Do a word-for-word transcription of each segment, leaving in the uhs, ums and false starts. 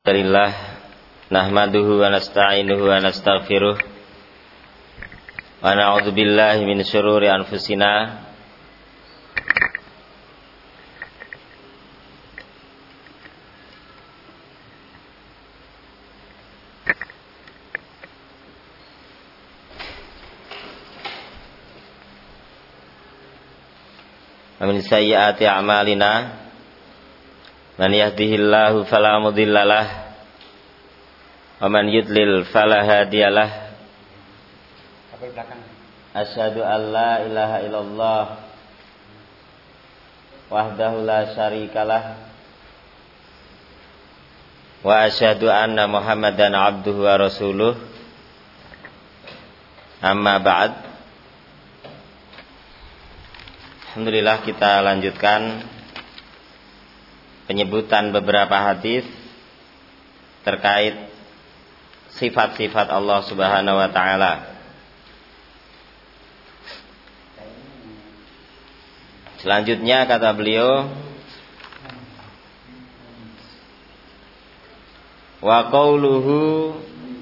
Alhamdulillah nahmaduhu wa nasta'inuhu wa nastaghfiruh wa na'udzu billahi min syururi anfusina wa min sayyiati a'malina. Man yahdihillahu fala mudhillalah wa man yudlil fala hadiyalah. Asyhadu an la ilaha illallah wahdahu la syarikalah wa asyhadu anna Muhammadan abduhu wa rasuluh. Amma ba'd. Alhamdulillah, kita lanjutkan penyebutan beberapa hadis terkait sifat-sifat Allah Subhanahu wa taala. Selanjutnya kata beliau, wa qauluhu,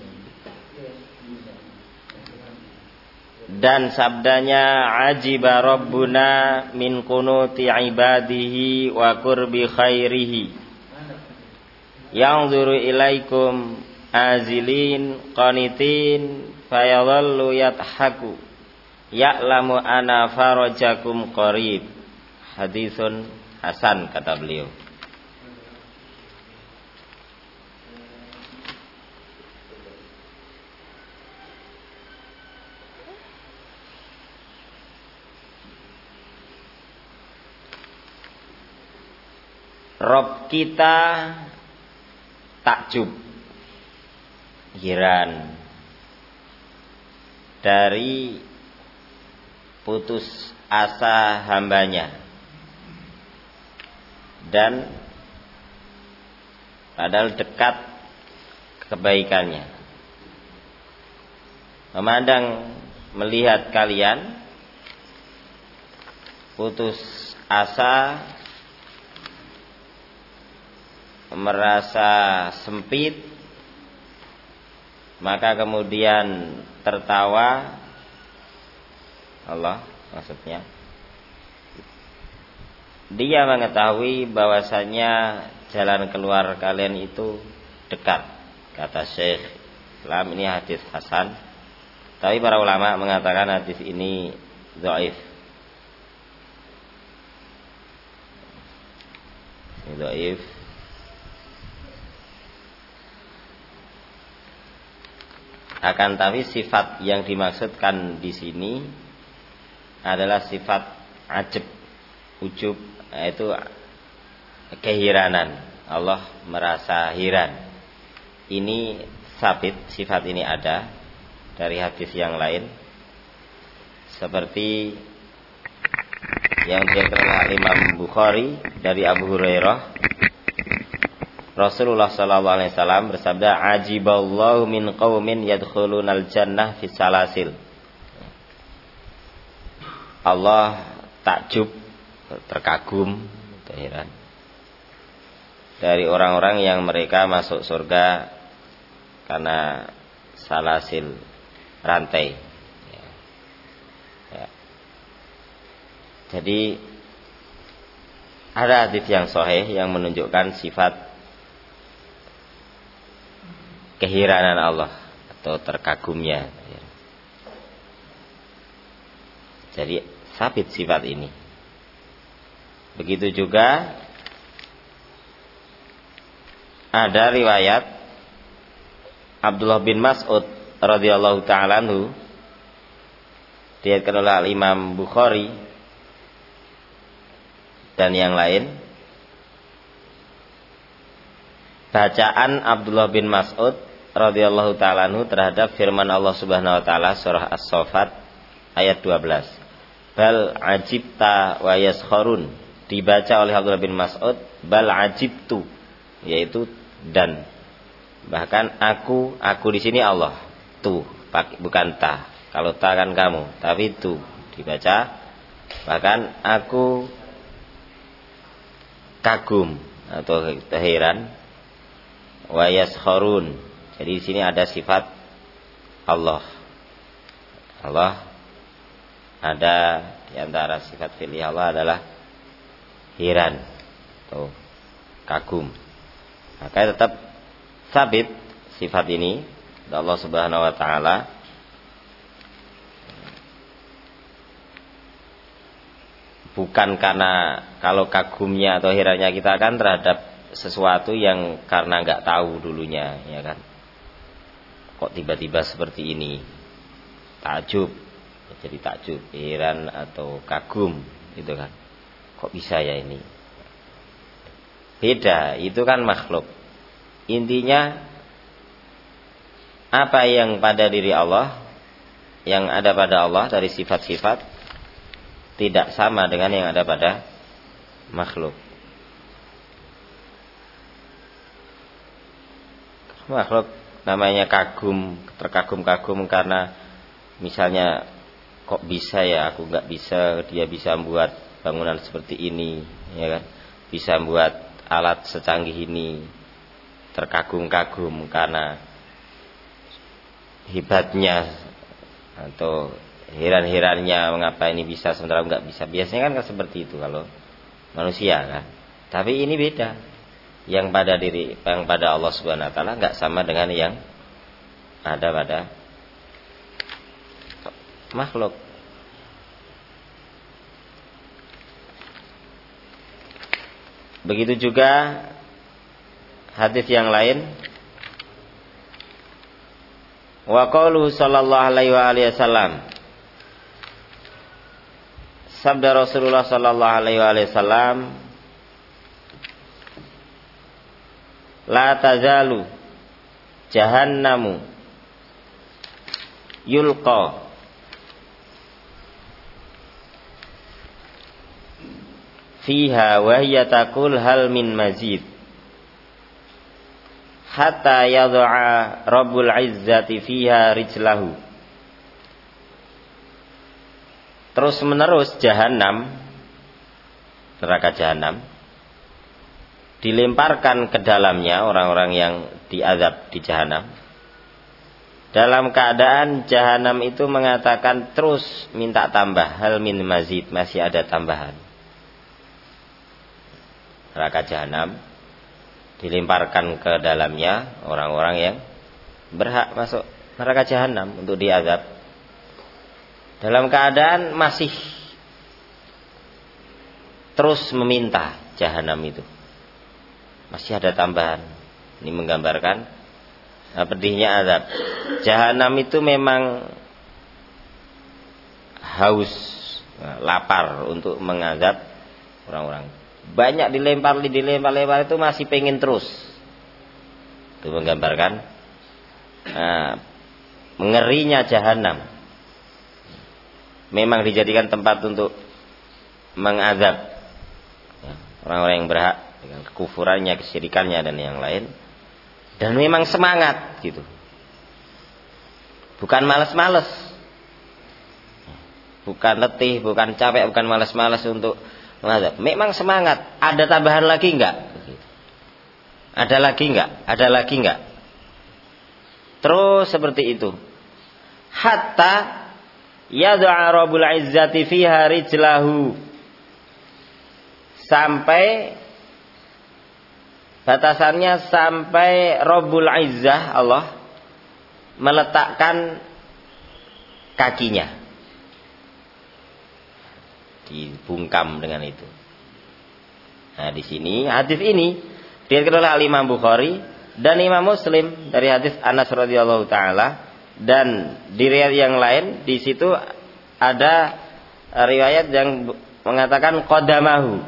dan sabdanya, ajiba rabbuna min kunuti ibadihi wa qurbi khairihi yanzuru ilaikum azilin qanitin fayadhallu yadhaku ya'lamu ana farajakum qarib. Hadisun hasan, kata beliau. Rob kita takjub, heran dari putus asa hambanya, dan padahal dekat kebaikannya. Memandang, melihat kalian putus asa, merasa sempit, maka kemudian tertawa Allah, maksudnya dia mengetahui bahwasanya jalan keluar kalian itu dekat. Kata Syekh Islam, ini hadis hasan, tapi para ulama mengatakan hadis ini dhaif. Ini dhaif. Akan tapi sifat yang dimaksudkan di sini adalah sifat ajab, ujub, yaitu keheranan. Allah merasa heran. Ini sabit, sifat ini ada dari hadis yang lain, seperti yang diriwayatkan oleh Imam Bukhari dari Abu Hurairah. Rasulullah sallallahu alaihi wasallam bersabda, ajiballahu min qaumin yadkhulunal jannah fi salasil. Allah takjub, terkagum, terheran dari orang-orang yang mereka masuk surga karena salasil, rantai. Ya. Ya. Jadi ada hadis yang sahih yang menunjukkan sifat keheranan Allah atau terkagumnya. Jadi sabit sifat ini. Begitu juga ada riwayat Abdullah bin Mas'ud radhiyallahu ta'ala anhu, diriwayatkan oleh Imam Bukhari dan yang lain. Bacaan Abdullah bin Mas'ud radhiyallahu ta'ala anhu terhadap firman Allah Subhanahu wa taala surah As-Saffat ayat dua belas. Bal ajibta wa yaskharun, dibaca oleh Abdullah bin Mas'ud bal ajibtu, yaitu dan. Bahkan aku, aku di sini Allah, tu, bukan ta. Kalau ta kan kamu, tapi tu dibaca. Bahkan aku kagum atau heran wa yaskharun. Jadi di sini ada sifat Allah. Allah ada di antara sifat fi'li Allah adalah hiran atau kagum. Maka tetap sabit sifat ini dari Allah Subhanahu wa taala. Bukan karena kalau kagumnya atau herannya kita kan terhadap sesuatu yang karena nggak tahu dulunya, ya kan? Kok tiba-tiba seperti ini? Takjub, jadi takjub, heran atau kagum, gitu kan? Kok bisa ya ini? Beda, itu kan makhluk. Intinya apa yang pada diri Allah, yang ada pada Allah dari sifat-sifat tidak sama dengan yang ada pada makhluk. Makhluk namanya kagum, terkagum-kagum karena misalnya kok bisa ya aku nggak bisa, dia bisa membuat bangunan seperti ini, ya kan? Bisa membuat alat secanggih ini, terkagum-kagum karena hebatnya atau heran-herannya mengapa ini bisa sementara nggak bisa. Biasanya kan seperti itu kalau manusia kan. Tapi ini beda. Yang pada diri, yang pada Allah Subhanahu wa taala nggak sama dengan yang ada pada makhluk. Begitu juga hadis yang lain. Wa qaulu sallallahu alaihi wasallam, sabda Rasulullah sallallahu alaihi wasallam, la tazalu jahannamu yulqa fiha wa hiya taqul hal min mazid hatta yad'a rabbul izzati fiha rijlahu. Terus menerus jahanam, neraka jahanam, dilemparkan ke dalamnya orang-orang yang diazab di jahanam. Dalam keadaan jahanam itu mengatakan terus minta tambah, hal min mazid, masih ada tambahan. Neraka jahanam dilemparkan ke dalamnya orang-orang yang berhak masuk neraka jahanam untuk diazab. Dalam keadaan masih terus meminta jahanam itu. Masih ada tambahan. Ini menggambarkan nah, pedihnya azab. Jahanam itu memang haus, nah, lapar untuk mengazab orang-orang. Banyak dilempar, dilempar-lempar itu masih pengen terus. Itu menggambarkan nah, mengerinya jahanam. Memang dijadikan tempat untuk mengazab ya, orang-orang yang berhak dengan kekufurannya, kesyirikannya dan yang lain. Dan memang semangat gitu. Bukan malas-malas. Bukan letih, bukan capek, bukan malas-malas untuk mengazab. Memang semangat. Ada tambahan lagi enggak? Ada lagi enggak? Ada lagi enggak? Terus seperti itu. Hatta yad'a rabbul izzati fiha rijlahu, sampai batasannya sampai Rabbul Izzah Allah meletakkan kakinya, dibungkam dengan itu. Nah, di sini hadis ini diriwayatkan oleh Imam Bukhari dan Imam Muslim dari hadis Anas radhiyallahu taala. Dan di riwayat yang lain di situ ada riwayat yang mengatakan qadamahu,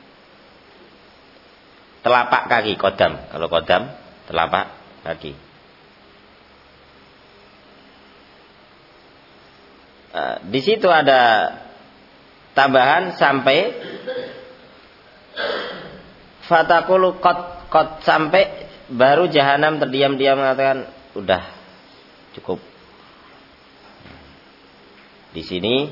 telapak kaki, qadam. Kalau qadam telapak kaki. Di situ ada tambahan sampai fatakulu qad qad, sampai baru jahanam terdiam-diam mengatakan udah cukup. Di sini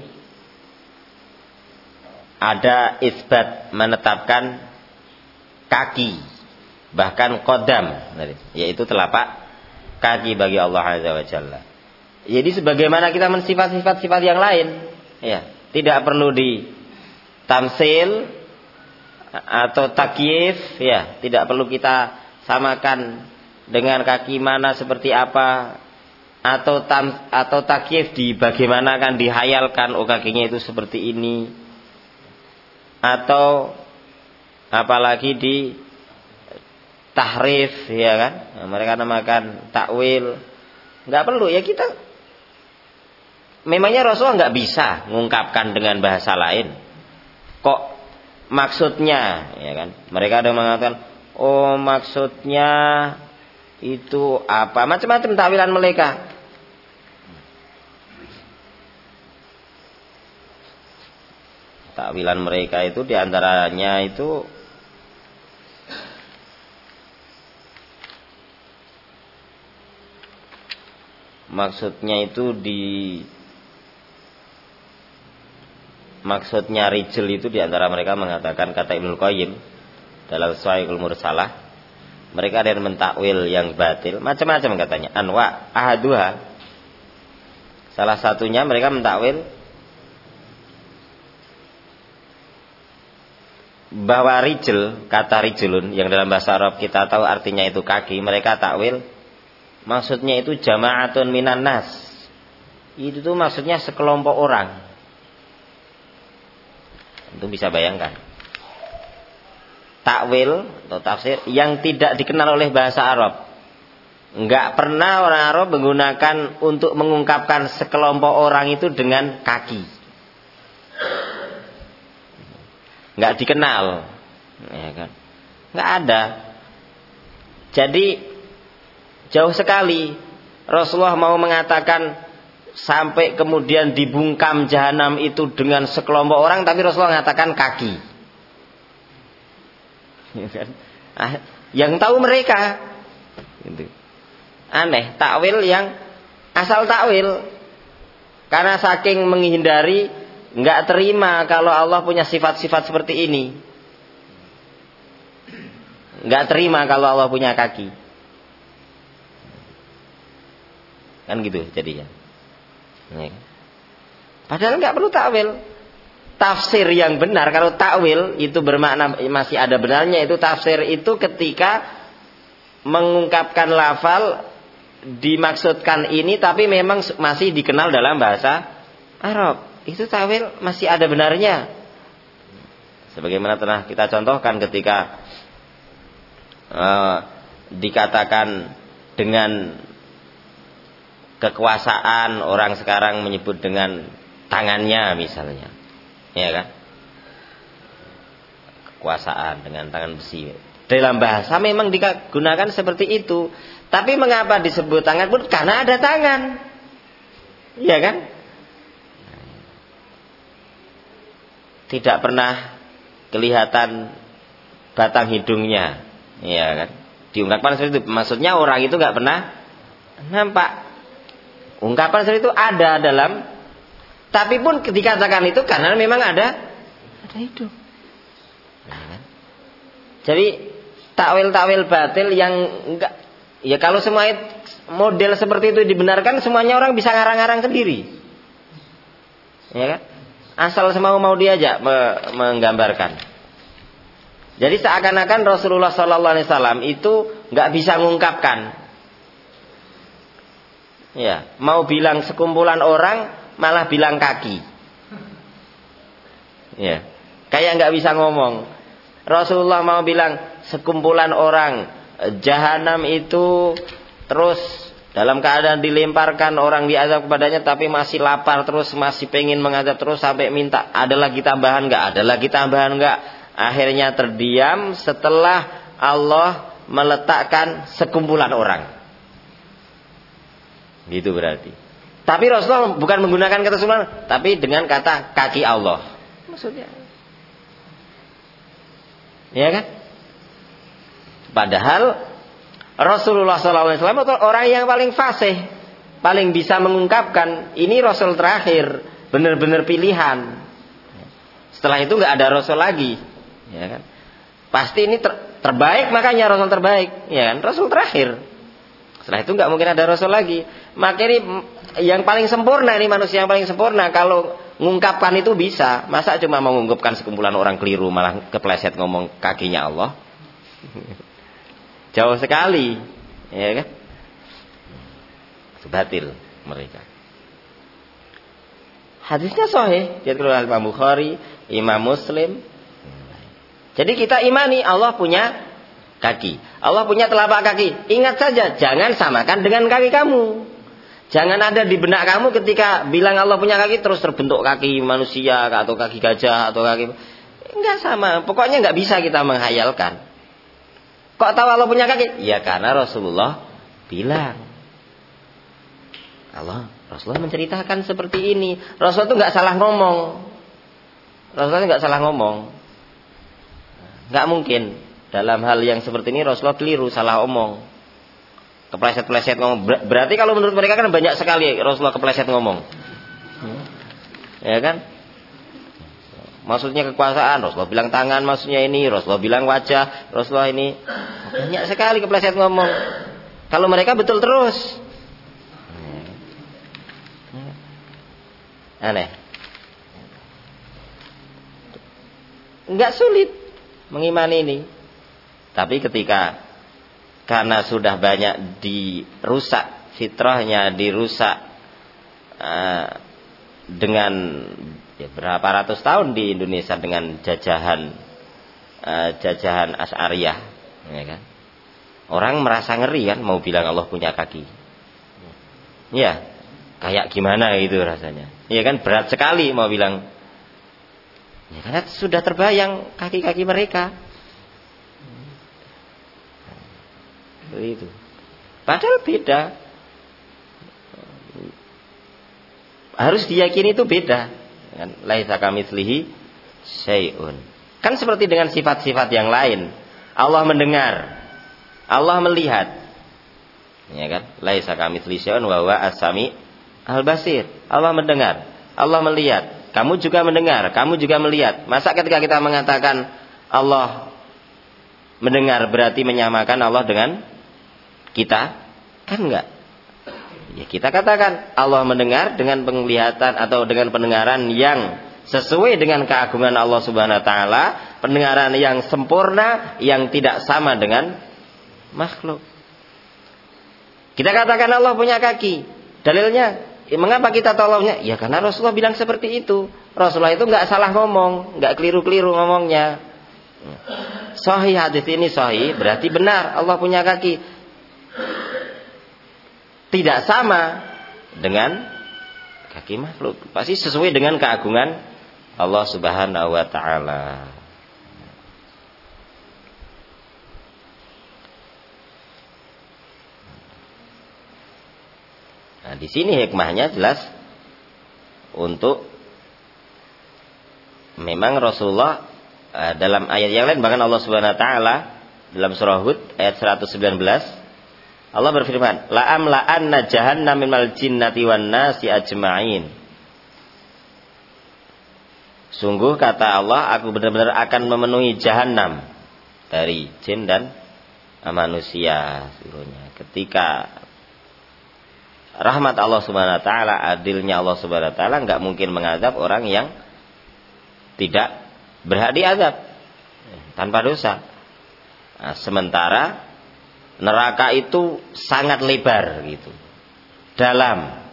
ada isbat, menetapkan kaki bahkan qadam, yaitu telapak kaki bagi Allah Azza wa Jalla. Jadi sebagaimana kita mensifat-sifat sifat yang lain, ya, tidak perlu ditamsil atau takyif, ya, tidak perlu kita samakan dengan kaki mana seperti apa, atau tam, atau takyif di bagaimana kan dihayalkan, oh kakinya itu seperti ini, atau apalagi di tahrif, ya kan, nah, mereka namakan takwil. Nggak perlu, ya kita memangnya Rasulullah nggak bisa mengungkapkan dengan bahasa lain. Kok maksudnya, ya kan, mereka ada mengatakan, oh maksudnya itu apa, macam-macam takwilan mereka. Takwilan mereka itu diantaranya itu maksudnya itu di maksudnya rijal itu diantara mereka mengatakan, kata Ibnu Qayyim dalam Sahihul Mursalah, mereka ada yang mentakwil yang batil macam-macam katanya. Anwa ahaduha, salah satunya mereka mentakwil bahwa rijal, kata rijlun yang dalam bahasa Arab kita tahu artinya itu kaki, mereka takwil maksudnya itu jama'atun minan nas. Itu tuh maksudnya sekelompok orang. Itu bisa bayangkan. Takwil atau tafsir yang tidak dikenal oleh bahasa Arab. Enggak pernah orang Arab menggunakan untuk mengungkapkan sekelompok orang itu dengan kaki. Enggak dikenal. Ya kan? Enggak ada. Jadi jauh sekali Rasulullah mau mengatakan sampai kemudian dibungkam jahanam itu dengan sekelompok orang, tapi Rasulullah mengatakan kaki. Ya kan? Ah, yang tahu mereka. Gitu. Aneh, takwil yang asal takwil. Karena saking menghindari, nggak terima kalau Allah punya sifat-sifat seperti ini. Nggak terima kalau Allah punya kaki. Kan gitu jadinya. Padahal nggak perlu takwil. Tafsir yang benar, kalau takwil itu bermakna masih ada benarnya, itu tafsir itu ketika mengungkapkan lafal dimaksudkan ini tapi memang masih dikenal dalam bahasa Arab. Itu takwil masih ada benarnya. Sebagaimana telah kita contohkan ketika uh, dikatakan dengan kekuasaan, orang sekarang menyebut dengan tangannya misalnya, ya kan? Kekuasaan dengan tangan besi. Dalam bahasa memang digunakan seperti itu. Tapi mengapa disebut tangan pun? Karena ada tangan, ya kan? Tidak pernah kelihatan batang hidungnya, ya kan? Diungkapkan seperti itu. Maksudnya orang itu nggak pernah nampak. Ungkapan seperti itu ada dalam, tapi pun dikatakan itu karena memang ada, ada itu. Nah, kan? Jadi takwil-takwil batil yang enggak, ya kalau semua model seperti itu dibenarkan, semuanya orang bisa ngarang-ngarang sendiri, ya kan? Asal semau-mau dia aja menggambarkan. Jadi seakan-akan Rasulullah Shallallahu Alaihi Wasallam itu nggak bisa mengungkapkan. Ya, mau bilang sekumpulan orang malah bilang kaki. Ya, kayak nggak bisa ngomong. Rasulullah mau bilang sekumpulan orang, jahanam itu terus dalam keadaan dilemparkan orang diazab kepadanya, tapi masih lapar terus, masih pengen mengadab terus sampai minta ada lagi tambahan nggak, ada lagi tambahan nggak. Akhirnya terdiam setelah Allah meletakkan sekumpulan orang. Gitu berarti. Tapi Rasulullah bukan menggunakan kata sekumpulan, tapi dengan kata kaki Allah. Maksudnya, ya kan? Padahal Rasulullah shallallahu alaihi wasallam orang yang paling fasih, paling bisa mengungkapkan. Ini Rasul terakhir, benar-benar pilihan. Setelah itu nggak ada Rasul lagi, ya kan? Pasti ini ter, terbaik, makanya Rasul terbaik, ya kan? Rasul terakhir. Setelah itu nggak mungkin ada Rasul lagi. Maka ini yang paling sempurna, ini manusia yang paling sempurna. Kalau ngungkapkan itu bisa, masa cuma mengungkapkan sekumpulan orang keliru malah kepleset ngomong kakinya Allah. Jauh sekali, ya kan? Batil mereka. Hadisnya sahih, diriwayatkan Imam Bukhari, Imam Muslim. Jadi kita imani Allah punya kaki, Allah punya telapak kaki. Ingat saja, jangan samakan dengan kaki kamu. Jangan ada di benak kamu ketika bilang Allah punya kaki terus terbentuk kaki manusia atau kaki gajah atau kaki. Enggak sama, pokoknya enggak bisa kita menghayalkan. Kok tahu Allah punya kaki? Ya karena Rasulullah bilang. Allah, Rasulullah menceritakan seperti ini. Rasulullah itu enggak salah ngomong. Rasulullah enggak salah ngomong. Enggak mungkin dalam hal yang seperti ini Rasulullah keliru, salah omong. Kepleset-pleset ngomong. Berarti kalau menurut mereka kan banyak sekali Rasulullah kepleset ngomong. Ya kan? Maksudnya kekuasaan, Rasulullah bilang tangan, maksudnya ini, Rasulullah bilang wajah, Rasulullah ini. Banyak sekali kepleset ngomong. Kalau mereka betul terus. Aneh. Enggak sulit mengimani ini. Tapi ketika karena sudah banyak dirusak fitrahnya, dirusak uh, dengan ya, berapa ratus tahun di Indonesia dengan jajahan uh, jajahan Asy'ariyah, ya kan? Orang merasa ngeri kan mau bilang Allah punya kaki. Ya, kayak gimana itu rasanya. Ya kan berat sekali mau bilang. Ya karena sudah terbayang kaki-kaki mereka. Itu. Padahal beda. Harus diyakini itu beda. Laisa kamitslihi syai'un. Kan seperti dengan sifat-sifat yang lain. Allah mendengar, Allah melihat. Ya kan? Laisa kamitslihi syai'un wa huwa as-sami' al-basir. Allah mendengar, Allah melihat. Kamu juga mendengar, kamu juga melihat. Masa ketika kita mengatakan Allah mendengar berarti menyamakan Allah dengan kita? Kan enggak. Ya kita katakan Allah mendengar dengan penglihatan atau dengan pendengaran yang sesuai dengan keagungan Allah Subhanahu wa taala, pendengaran yang sempurna yang tidak sama dengan makhluk. Kita katakan Allah punya kaki. Dalilnya, mengapa kita tolongnya? Ya karena Rasulullah bilang seperti itu. Rasulullah itu enggak salah ngomong, enggak keliru-keliru ngomongnya. Sahih hadis ini sahih, berarti benar Allah punya kaki. Tidak sama dengan kaki makhluk. Pasti sesuai dengan keagungan Allah Subhanahu wa taala. Nah, di sini hikmahnya jelas untuk memang Rasulullah dalam ayat yang lain, bahkan Allah Subhanahu wa taala dalam surah Hud ayat seratus sembilan belas Allah berfirman, la'am la'anna jahannam minal jinnati wan nasi ajma'in. Sungguh kata Allah, aku benar-benar akan memenuhi jahannam dari jin dan manusia seluruhnya. Ketika rahmat Allah Subhanahu wa taala, adilnya Allah Subhanahu wa taala enggak mungkin mengadab orang yang tidak berhak diazab tanpa dosa. Nah, sementara neraka itu sangat lebar gitu, dalam,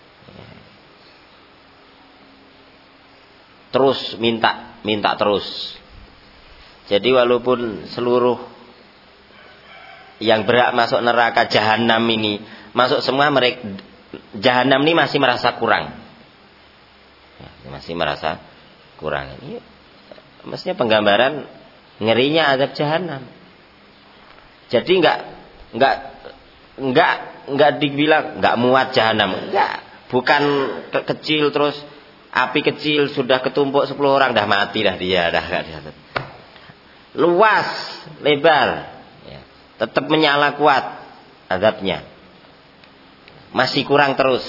terus minta, minta terus. Jadi walaupun seluruh yang berhak masuk neraka jahanam ini masuk semua, mereka jahanam ini masih merasa kurang, masih merasa kurang. Ini maksudnya penggambaran ngerinya azab jahanam. Jadi enggak enggak enggak enggak dibilang enggak muat jahanam, enggak. Bukan ke- kecil terus api kecil sudah ketumpuk sepuluh orang dah mati dah dia dah enggak. Luas, lebar, ya. Tetap menyala kuat azabnya. Masih kurang terus.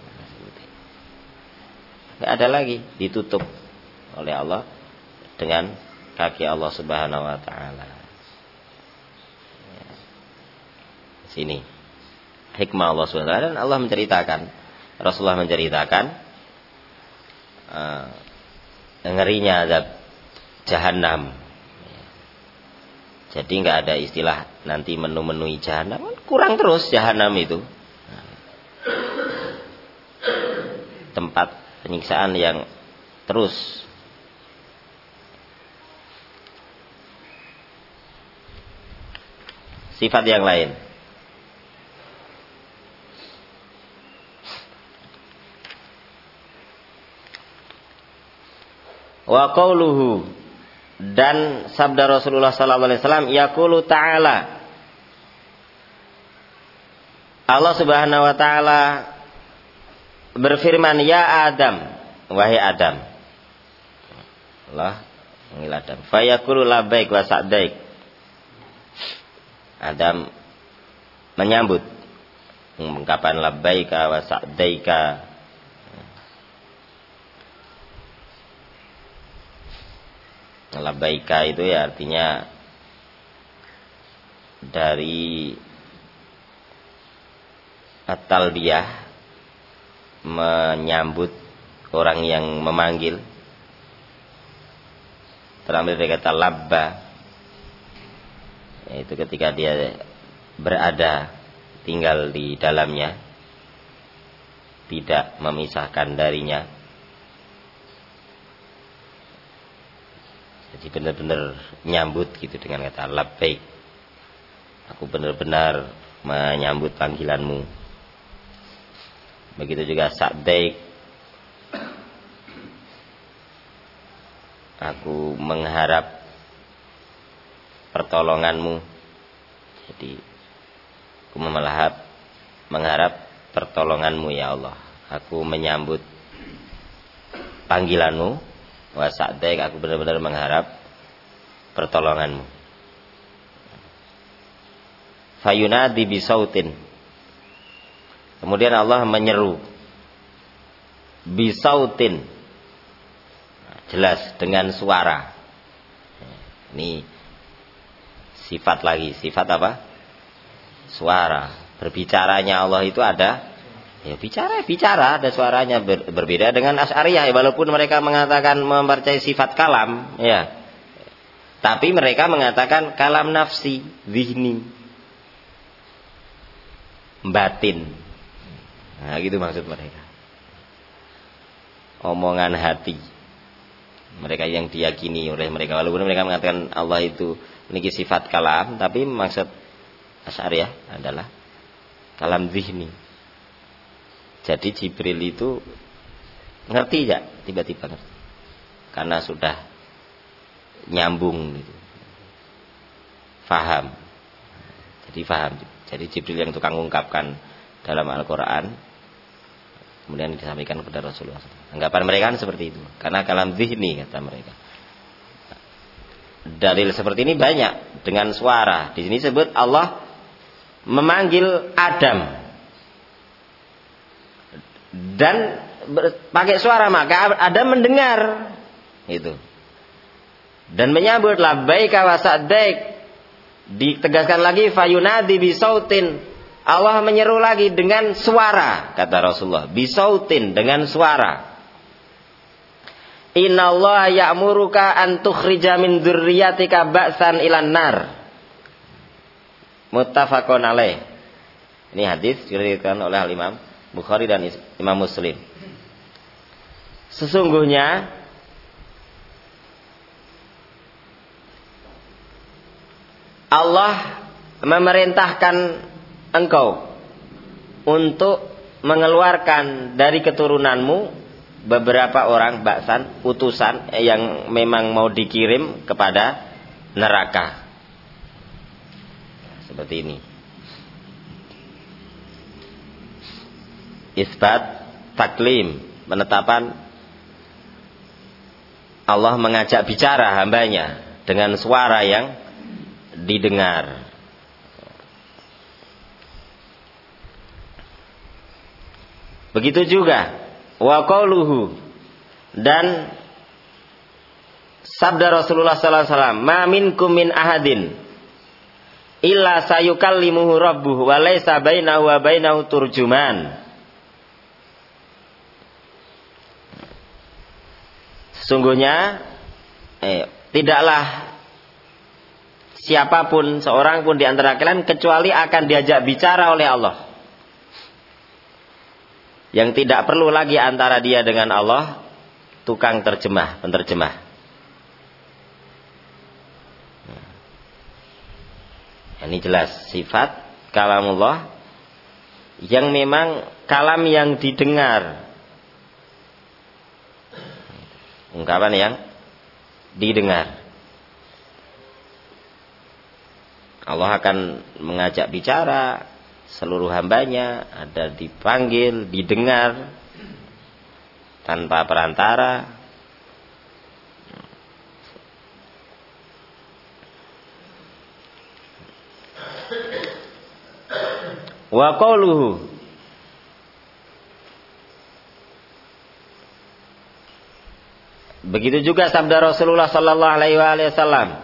Enggak ada lagi, ditutup oleh Allah dengan kaki Allah Subhanahu wa taala. Sini. Hikmah Allah subhanahu wa taala, dan Allah menceritakan, Rasulullah menceritakan uh, ngerinya azab Jahannam. Jadi nggak ada istilah nanti menu-menui Jahannam, kurang terus Jahannam itu. Tempat penyiksaan yang terus. Sifat yang lain. Wa qauluhu, dan sabda Rasulullah sallallahu alaihi wasallam, yaqulu ta'ala, Allah Subhanahu wa taala berfirman, ya Adam, wahai Adam. Allah panggil Adam. Fa yaqulu labbaik wa sa'daik. Adam menyambut ungkapan labbaika wa sa'daika. Labbaika itu ya artinya dari at-talbiyah, menyambut orang yang memanggil, terambil dari kata labba, yaitu ketika dia berada, tinggal di dalamnya, tidak memisahkan darinya. Jadi benar-benar nyambut gitu dengan kata labbaik. Aku benar-benar menyambut panggilanmu. Begitu juga sa'daik. Aku mengharap pertolonganmu. Jadi aku memelahap, mengharap pertolonganmu ya Allah. Aku menyambut panggilanmu. Wa sa'daik, aku benar-benar mengharap pertolonganmu. Fayunadi bisautin. Kemudian Allah menyeru bisautin, jelas dengan suara. Ini sifat lagi, sifat apa? Suara. Berbicaranya Allah itu ada, ya bicara, bicara, ada suaranya. Ber, berbeda dengan Asy'ariyah, walaupun mereka mengatakan mempercayai sifat kalam, ya. Tapi mereka mengatakan kalam nafsi, zihni, batin. Nah, gitu maksud mereka. Omongan hati. Mereka yang diyakini oleh mereka, walaupun mereka mengatakan Allah itu memiliki sifat kalam, tapi maksud Asy'ariyah adalah kalam zihni. Jadi Jibril itu ngerti ya, tiba-tiba ngerti. Karena sudah nyambung gitu. Faham. Jadi faham. Jadi Jibril yang tukang ungkapkan dalam Al-Qur'an, kemudian disampaikan kepada Rasulullah. Anggapan mereka kan seperti itu. Karena kalam zihni kata mereka. Dalil seperti ini banyak dengan suara. Di sini sebut Allah memanggil Adam. Dan pakai suara, maka Adam mendengar itu dan menyambut labbaika wa sa'daik. Ditegaskan lagi fayunadi bisautin, Allah menyeru lagi dengan suara, kata Rasulullah, bisautin, dengan suara. Innallaha ya'muruka an tukhrija min dzurriyyatika ba'san ilan nar. Muttafaqun alaih. Ini hadis diriwayatkan oleh Imam Bukhari dan Imam Muslim. Sesungguhnya Allah memerintahkan engkau untuk mengeluarkan dari keturunanmu beberapa orang baksan, utusan yang memang mau dikirim kepada neraka. Seperti ini. Isbat taklim, penetapan Allah mengajak bicara hambanya dengan suara yang didengar. Begitu juga wa qauluhu, dan sabda Rasulullah sallallahu alaihi wasallam, ma minkum min ahadin illa sayukallimuhu rabbuh wa laisa bainahu wa bainahu turjuman. Sesungguhnya eh, tidaklah siapapun, seorang pun di antara kalian kecuali akan diajak bicara oleh Allah. Yang tidak perlu lagi antara dia dengan Allah tukang terjemah, penterjemah. Ini jelas sifat kalamullah yang memang kalam yang didengar, ungkapan yang didengar. Allah akan mengajak bicara seluruh hambanya, ada dipanggil, didengar tanpa perantara. Wa qauluhu, begitu juga sabda Rasulullah sallallahu alaihi wasallam,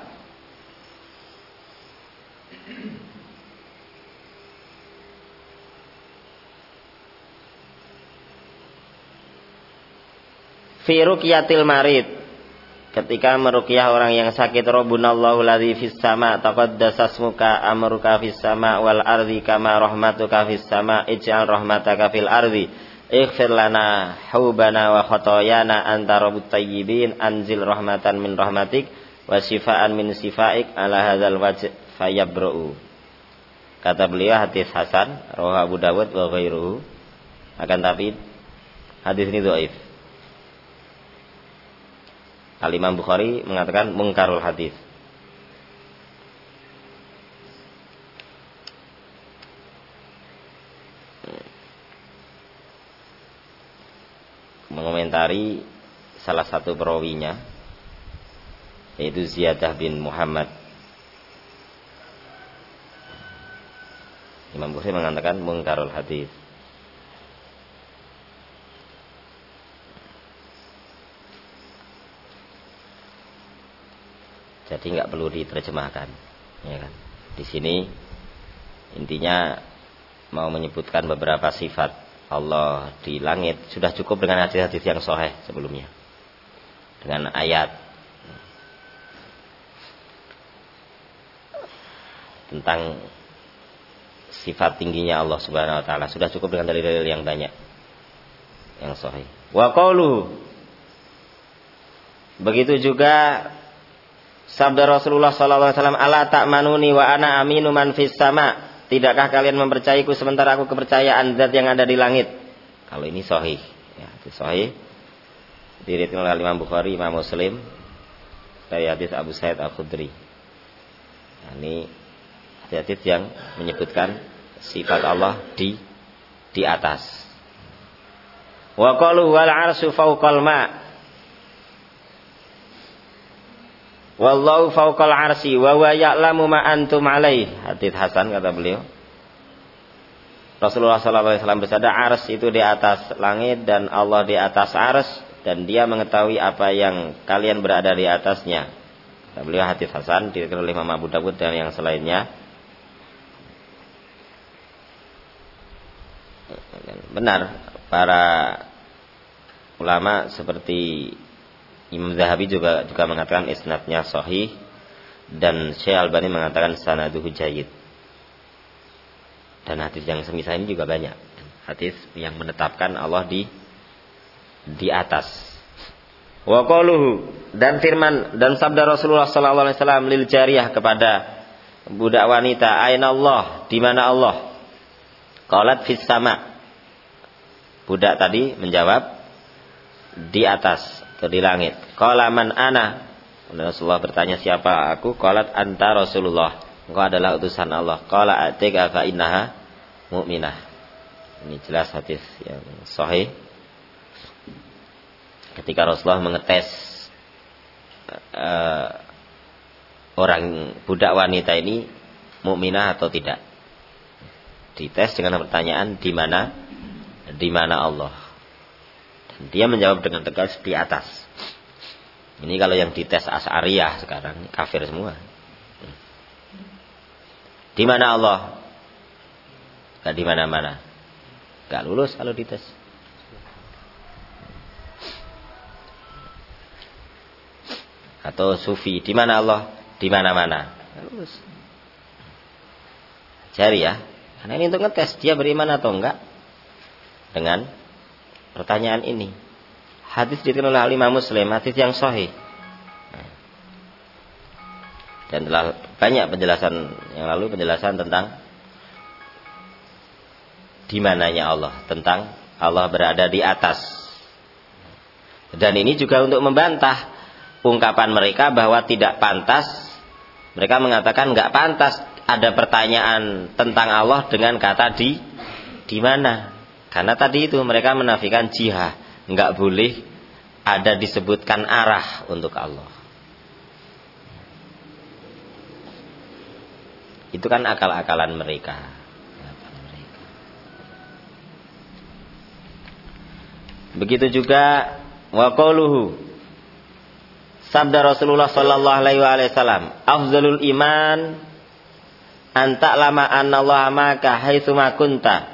fi ruqyatil marid, ketika meruqyah orang yang sakit, Rabbunallahu ladzi fis sama taqaddasasmuka amruka fis sama wal ardi kama rahmatuka fis sama ij'al rahmataka fil ardi ighfir lana hubana wa khotoyana anta rabbut tayyibin anzil rahmatan min rahmatik wa shifaan min sifaik ala hadzal wajh fayabra'u. Kata beliau hadis hasan, rawahu Abu Dawud wa ghairuhu, akan tapi hadis ini dhaif. Al-Imam Bukhari mengatakan mungkarul hadis. Mengomentari salah satu perawinya, yaitu Ziyadah bin Muhammad, Imam Bukhari mengatakan mungkarul hadis. Jadi nggak perlu diterjemahkan, ya kan? Di sini intinya mau menyebutkan beberapa sifat Allah di langit, sudah cukup dengan hadis-hadis yang sahih sebelumnya, dengan ayat tentang sifat tingginya Allah Subhanahu Wa Taala, sudah cukup dengan dalil-dalil yang banyak yang sahih. Wa qauluhu, begitu juga sabda Rasulullah sallallahu alaihi wasallam, ala ta'manuni wa ana aminu man fis sama, tidakkah kalian mempercayaiku sementara aku kepercayaan zat yang ada di langit. Kalau ini sahih, ya, itu sahih, diriwayatkan oleh Imam Bukhari, Imam Muslim dari hadis Abu Sa'id Al-Khudri. Nah, ini hadis yang menyebutkan sifat Allah di di atas. Wa qalu wal 'arsyu fawqal ma', wallahu fawqal arsy wa huwa ya'lamu ma antum alaih. Hadis hasan, kata beliau. Rasulullah sallallahu alaihi wasallam bersabda, ars itu di atas langit dan Allah di atas ars, dan dia mengetahui apa yang kalian berada di atasnya. Kata beliau hadis hasan, diriwayatkan oleh Imam Abu Dawud dan yang selainnya. Benar, para ulama seperti Imam Zahabi juga juga mengatakan isnadnya sahih, dan Syekh Albani mengatakan sanaduhu jayyid. Dan hadis yang semisal ini juga banyak, hadis yang menetapkan Allah di di atas. Wa qaluhu, dan firman dan sabda Rasulullah sallallahu alaihi wasallam lil jariyah, kepada budak wanita, aina Allah, di mana Allah? Qalat fis sama. Budak tadi menjawab di atas atau di langit. Qala man ana, Rasulullah bertanya siapa aku? Qalat anta Rasulullah, engkau adalah utusan Allah. Qala atika fa innaha mu'minah. Ini jelas hadis yang sahih. Ketika Rasulullah mengetes uh, orang budak wanita ini mukminah atau tidak, dites dengan pertanyaan di mana di mana Allah, dan dia menjawab dengan tegas di atas. Ini kalau yang dites Asy'ariyah sekarang kafir semua. Di mana Allah? Enggak di mana-mana. Enggak lulus kalau dites. Atau sufi, di mana Allah? Di mana-mana. Enggak lulus. Cari ya. Karena ini untuk ngetes dia beriman atau enggak dengan pertanyaan ini. Hadis diriwayatkan oleh Imam Muslim, hadis yang sahih. Dan telah banyak penjelasan yang lalu, penjelasan tentang di mananya Allah, tentang Allah berada di atas. Dan ini juga untuk membantah ungkapan mereka bahwa tidak pantas. Mereka mengatakan enggak pantas ada pertanyaan tentang Allah dengan kata di di mana? Karena tadi itu mereka menafikan jihah, enggak boleh ada disebutkan arah untuk Allah. Itu kan akal-akalan mereka. Begitu juga wa qauluhu, sabda Rasulullah sallallahu alaihi wasallam, afdalul iman anta lama anallaha maka haitsu ma kunta.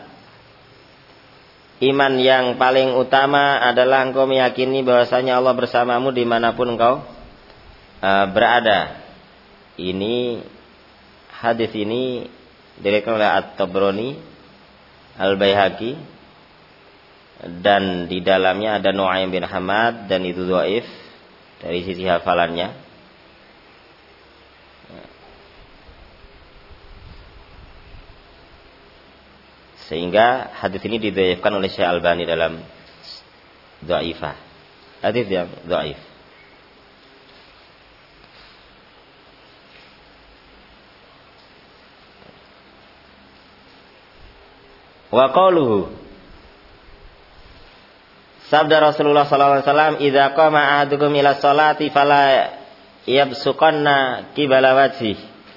Iman yang paling utama adalah engkau meyakini bahwasanya Allah bersamamu dimanapun engkau uh, berada. Ini hadis ini diriwayatkan oleh At-Tabrani, Al-Baihaqi, dan di dalamnya ada Nu'aim bin Hamad, dan itu dhaif dari sisi hafalannya. Sehingga hadis ini didhaifkan oleh Syekh Albani dalam dhaifah. Hadis yang dhaif. Wa qauluhu, sabda Rasulullah sallallahu alaihi wasallam, idza qama ahadukum ila sholati fala yabsuqanna qibala wajhi.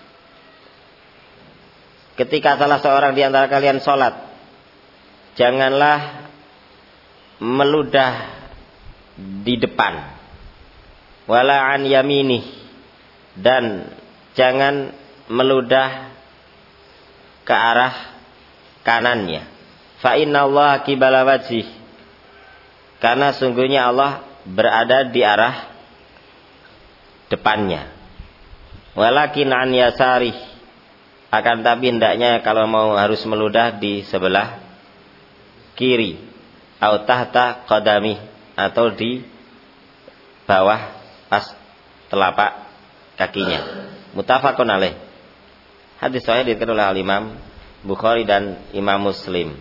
Ketika salah seorang di antara kalian sholat, janganlah meludah di depan, wala an yaminih, dan jangan meludah ke arah kanannya. Fa inna Allah qibala wajhi, karena sungguhnya Allah berada di arah depannya. Walakin an yasarih, akan tapi hendaknya kalau mau harus meludah di sebelah kiri, atau tahta qadami, atau di bawah pas telapak kakinya. Muttafaqun alaih. Hadis sahih diriwayatkan oleh Imam Bukhari dan Imam Muslim.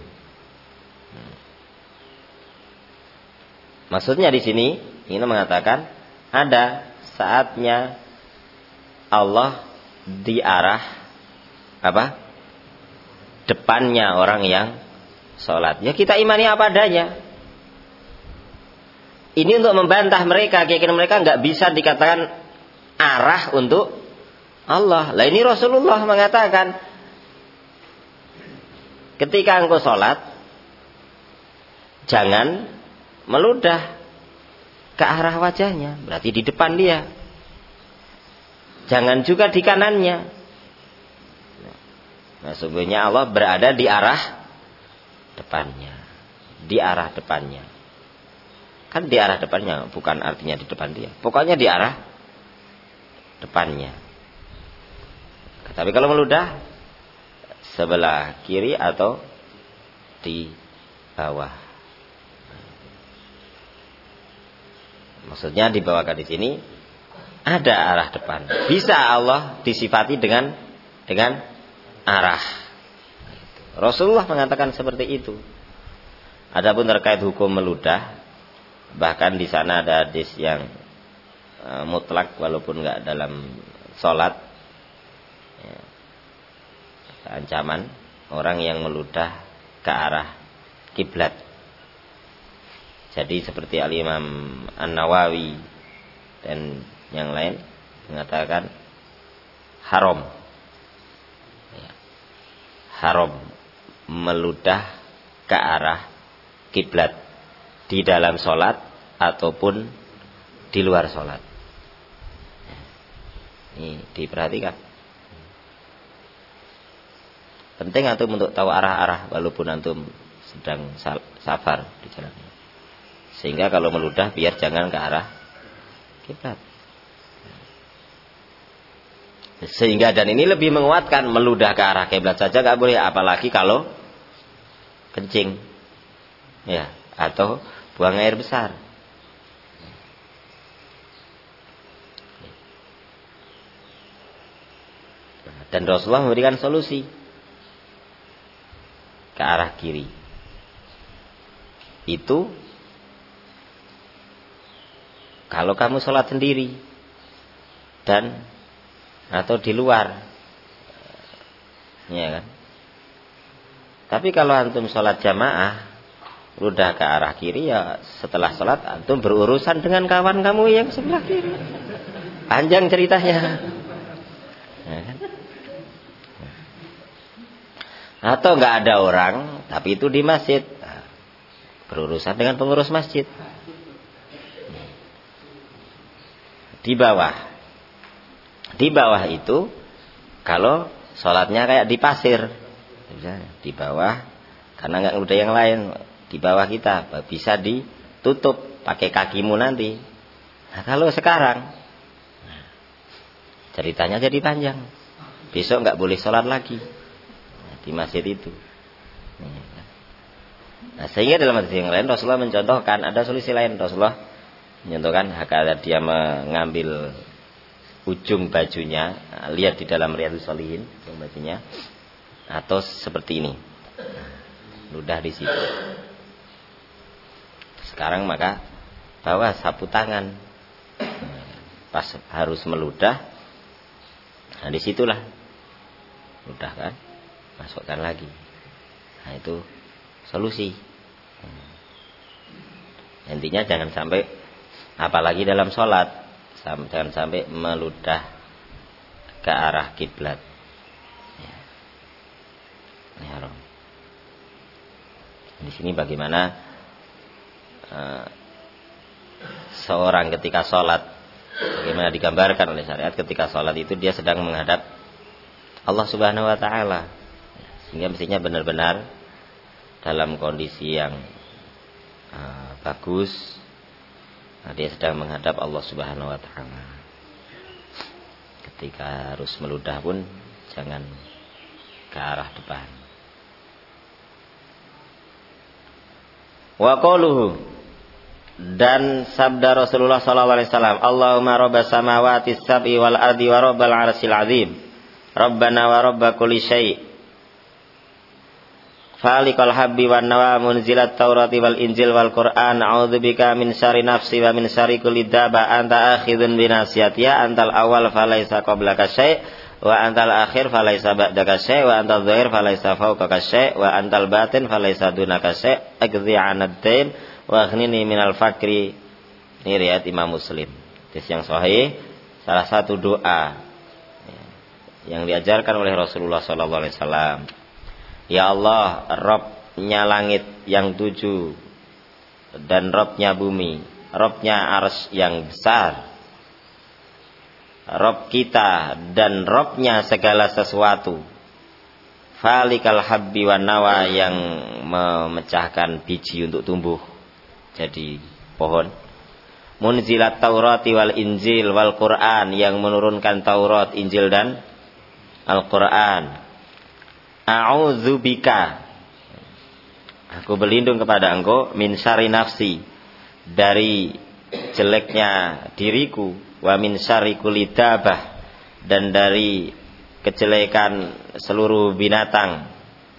Maksudnya di sini ini mengatakan ada saatnya Allah di arah apa? Depannya orang yang sholat. Ya kita imani apa adanya. Ini untuk membantah mereka, keyakinan mereka nggak bisa dikatakan arah untuk Allah. Lah ini Rasulullah mengatakan, ketika engkau sholat, jangan meludah ke arah wajahnya, berarti di depan dia. Jangan juga di kanannya. Nah, sungguhnya Allah berada di arah depannya. Di arah depannya. Kan di arah depannya, bukan artinya di depan dia. Pokoknya di arah depannya. Tapi kalau meludah, sebelah kiri atau di bawah. Maksudnya dibawakan di sini ada arah depan. Bisa Allah disifati dengan dengan arah. Rasulullah mengatakan seperti itu. Adapun terkait hukum meludah, bahkan di sana ada hadis yang uh, mutlak walaupun enggak dalam salat. Ya. Ancaman orang yang meludah ke arah kiblat. Jadi seperti Al-Imam An-Nawawi dan yang lain mengatakan haram. Haram meludah ke arah kiblat di dalam sholat ataupun di luar sholat. Ini diperhatikan. Penting antum untuk tahu arah-arah walaupun antum sedang safar di jalan. Sehingga kalau meludah biar jangan ke arah kiblat. Sehingga dan ini lebih menguatkan, meludah ke arah kiblat saja nggak boleh, apalagi kalau kencing, ya, atau buang air besar. Dan Rasulullah memberikan solusi ke arah kiri. Itu kalau kamu sholat sendiri dan atau di luar, ya kan. Tapi kalau antum sholat jamaah, udah ke arah kiri, ya setelah sholat antum berurusan dengan kawan kamu yang sebelah kiri. Panjang ceritanya. Ya kan? Atau nggak ada orang, tapi itu di masjid, berurusan dengan pengurus masjid. Di bawah, di bawah itu kalau sholatnya kayak di pasir, di bawah, karena nggak ada yang lain, di bawah kita bisa ditutup pakai kakimu nanti. Nah, kalau sekarang ceritanya jadi panjang, besok nggak boleh sholat lagi di masjid itu. Nah, sehingga dalam hadis yang lain Rasulullah mencontohkan, ada solusi lain. Rasulullah mencontohkan kalau dia mengambil ujung bajunya, nah, lihat di dalam Riyadhus Shalihin ujung bajunya, atau seperti ini, ludah di situ. Sekarang maka bawa sapu tangan, pas harus meludah, nah disitulah ludah kan, masukkan lagi. Nah itu solusi. Intinya jangan sampai, apalagi dalam sholat, jangan sampai meludah ke arah kiblat. Ya. Ini haram. Di sini bagaimana uh, seorang ketika sholat, bagaimana digambarkan oleh syariat ketika sholat itu dia sedang menghadap Allah Subhanahu Wa Taala. Sehingga mestinya benar-benar dalam kondisi yang uh, bagus. Nah, dia sedang menghadap Allah Subhanahu Wa Taala. Ketika harus meludah pun jangan ke arah depan. Wa qauluhu, dan sabda Rasulullah sallallahu alaihi wasallam, Allahumma rabbas samawati sab'i wal ardi wa rabbal arsyil azim, Rabbana wa rabba kulli syai', Falikal habbi wan nawa, munzilat taurati wal injil wal qur'an, a'udzubika min syarri nafsi wa min syarri kulli dabba, anta akhidun binasiyatiha, antal awal falaisa qablaka syai' wa antal akhir falaisa ba'daka syai' wa antal zahir falaisa fawqaka syai' wa antal batin falaisa dunaka syai', aqdi 'anad dain wa aghnini minal fakri. Ini riwayat Imam Muslim. Hadis yang sahih, salah satu doa yang diajarkan oleh Rasulullah sallallahu alaihi wasallam. Ya Allah, Rabbnya langit yang tujuh dan Rabbnya bumi, Rabbnya arsy yang besar, Rabb kita dan Rabbnya segala sesuatu. Falikal habbi wan nawa, yang memecahkan biji untuk tumbuh jadi pohon. Munzilat taurati wal injil wal Qur'an, yang menurunkan Taurat, Injil dan Al-Qur'an. A'udzubika, aku berlindung kepada engkau, min syarri nafsi, dari jeleknya diriku, wa min syarri kulli dabbah, dan dari kejelekan seluruh binatang.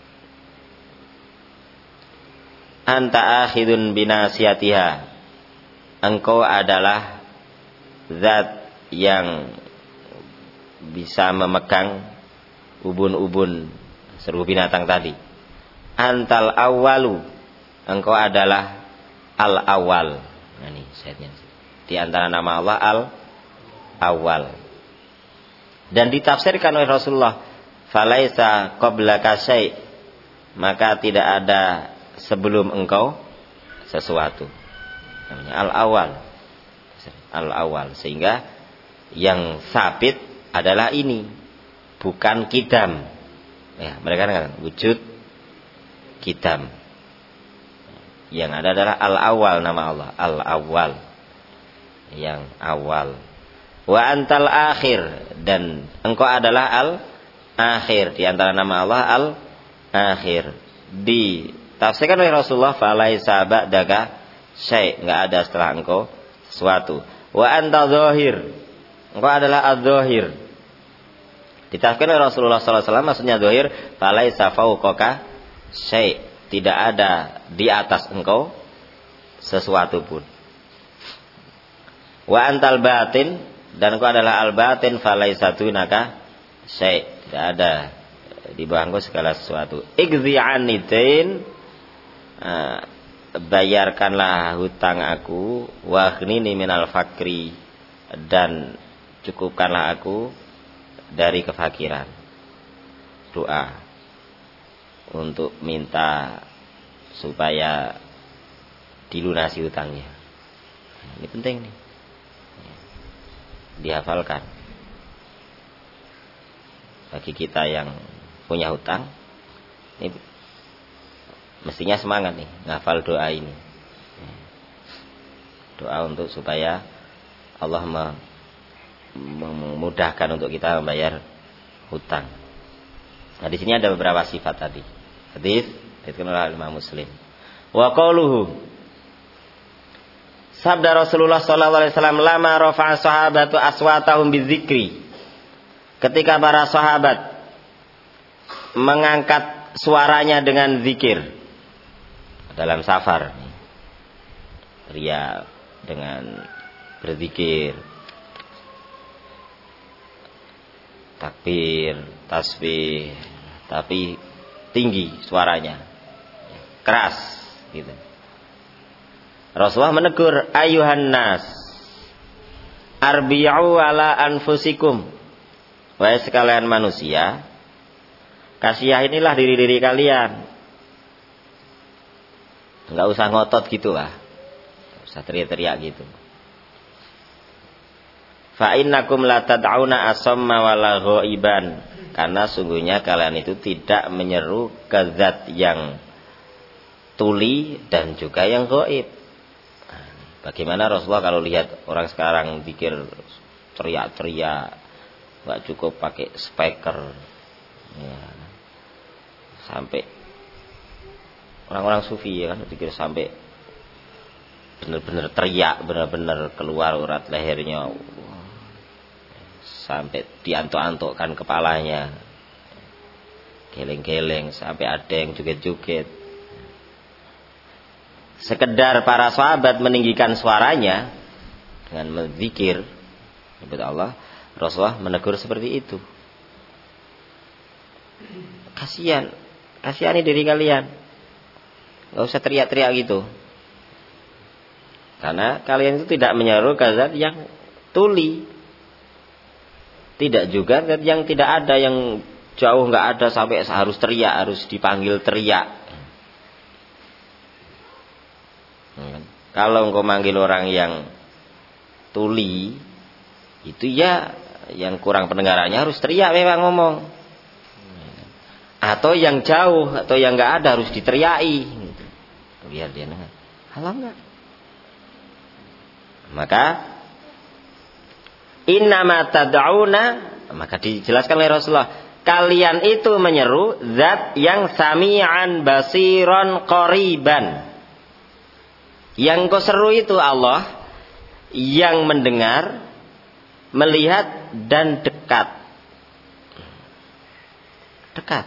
Anta akhidun binasiyatiha, engkau adalah zat yang bisa memegang ubun-ubun seluruh binatang tadi. Antal awalu, engkau adalah al awal. Nah ini sayatnya. Di antara nama Allah al awal. Dan ditafsirkan oleh Rasulullah, falaisa qablaka syai', maka tidak ada sebelum engkau sesuatu. Namanya al awal. Al awal, sehingga yang sabit adalah ini, bukan kidam. Ya, mereka kan wujud Qidam. Yang ada adalah Al-Awwal, nama Allah, Al-Awwal. Yang awal. Wa antal akhir, dan engkau adalah Al-Akhir. Di antara nama Allah Al-Akhir. Ditafsirkan oleh Rasulullah, falaisa ba'daka syai', enggak ada setelah engkau sesuatu. Wa anta zahir, engkau adalah az-zahir. Ditafsirkan oleh Rasulullah sallallahu alaihi wasallam, maksudnya zahir, falaisa fawqaka syai', tidak ada di atas engkau sesuatu pun. Wa antal batin, dan engkau adalah al-batin, falaisa dunaka syai', tidak ada di bawah engkau segala sesuatu. Igzi anitain, uh, bayarkanlah hutang aku, waghnini minal fakri, dan cukupkanlah aku dari kefakiran. Doa untuk minta supaya dilunasi hutangnya. Ini penting nih, dihafalkan bagi kita yang punya hutang. Ini mestinya semangat nih ngafal doa ini. Doa untuk supaya Allah memudahkan untuk kita membayar hutang. Nah, di sini ada beberapa sifat tadi. Hadis dikatakan oleh Imam Muslim. Wa qauluhu, sabda Rasulullah sallallahu alaihi wasallam, lama rafa'a sahabatu aswatahum bizikri. Ketika para sahabat mengangkat suaranya dengan zikir dalam safar, ria dengan berzikir, takbir, tasbih, tapi tinggi suaranya, keras gitu. Rasulullah menegur, ayuhan nas, arbi'u ala anfusikum, wahai sekalian manusia, kasihanilah diri-diri kalian. Enggak usah ngotot gitu lah, enggak usah teriak-teriak gitu. Fa innakum la tad'una asamma wala ghaiban, karena sungguhnya kalian itu tidak menyeru ke zat yang tuli dan juga yang gaib. Bagaimana Rasulullah kalau lihat orang sekarang pikir teriak-teriak, enggak cukup pakai speaker, ya, sampai orang-orang sufi ya kan pikir sampai benar-benar teriak, benar-benar keluar urat lehernya, sampai diantuk-antukkan kepalanya, geleng-geleng, sampai ada yang joget-joget. Sekedar para sahabat meninggikan suaranya dengan berzikir menyebut Allah, Rasulullah menegur seperti itu. Kasihan, kasihani diri kalian, nggak usah teriak-teriak gitu, karena kalian itu tidak menyeru ke zat yang tuli, tidak juga zat yang tidak ada, yang jauh nggak ada sampai harus teriak, harus dipanggil teriak. Hmm. Kalau engkau manggil orang yang tuli, itu ya yang kurang pendengarannya harus teriak memang ngomong. Atau yang jauh atau yang nggak ada harus diteriaki, gitu, biar dia dengar. Halo nggak? Maka innama tad'una, maka dijelaskan oleh Rasulullah, kalian itu menyeru zat yang sami'an basiron qariban. Yang kau seru itu Allah yang mendengar, melihat dan dekat. Dekat.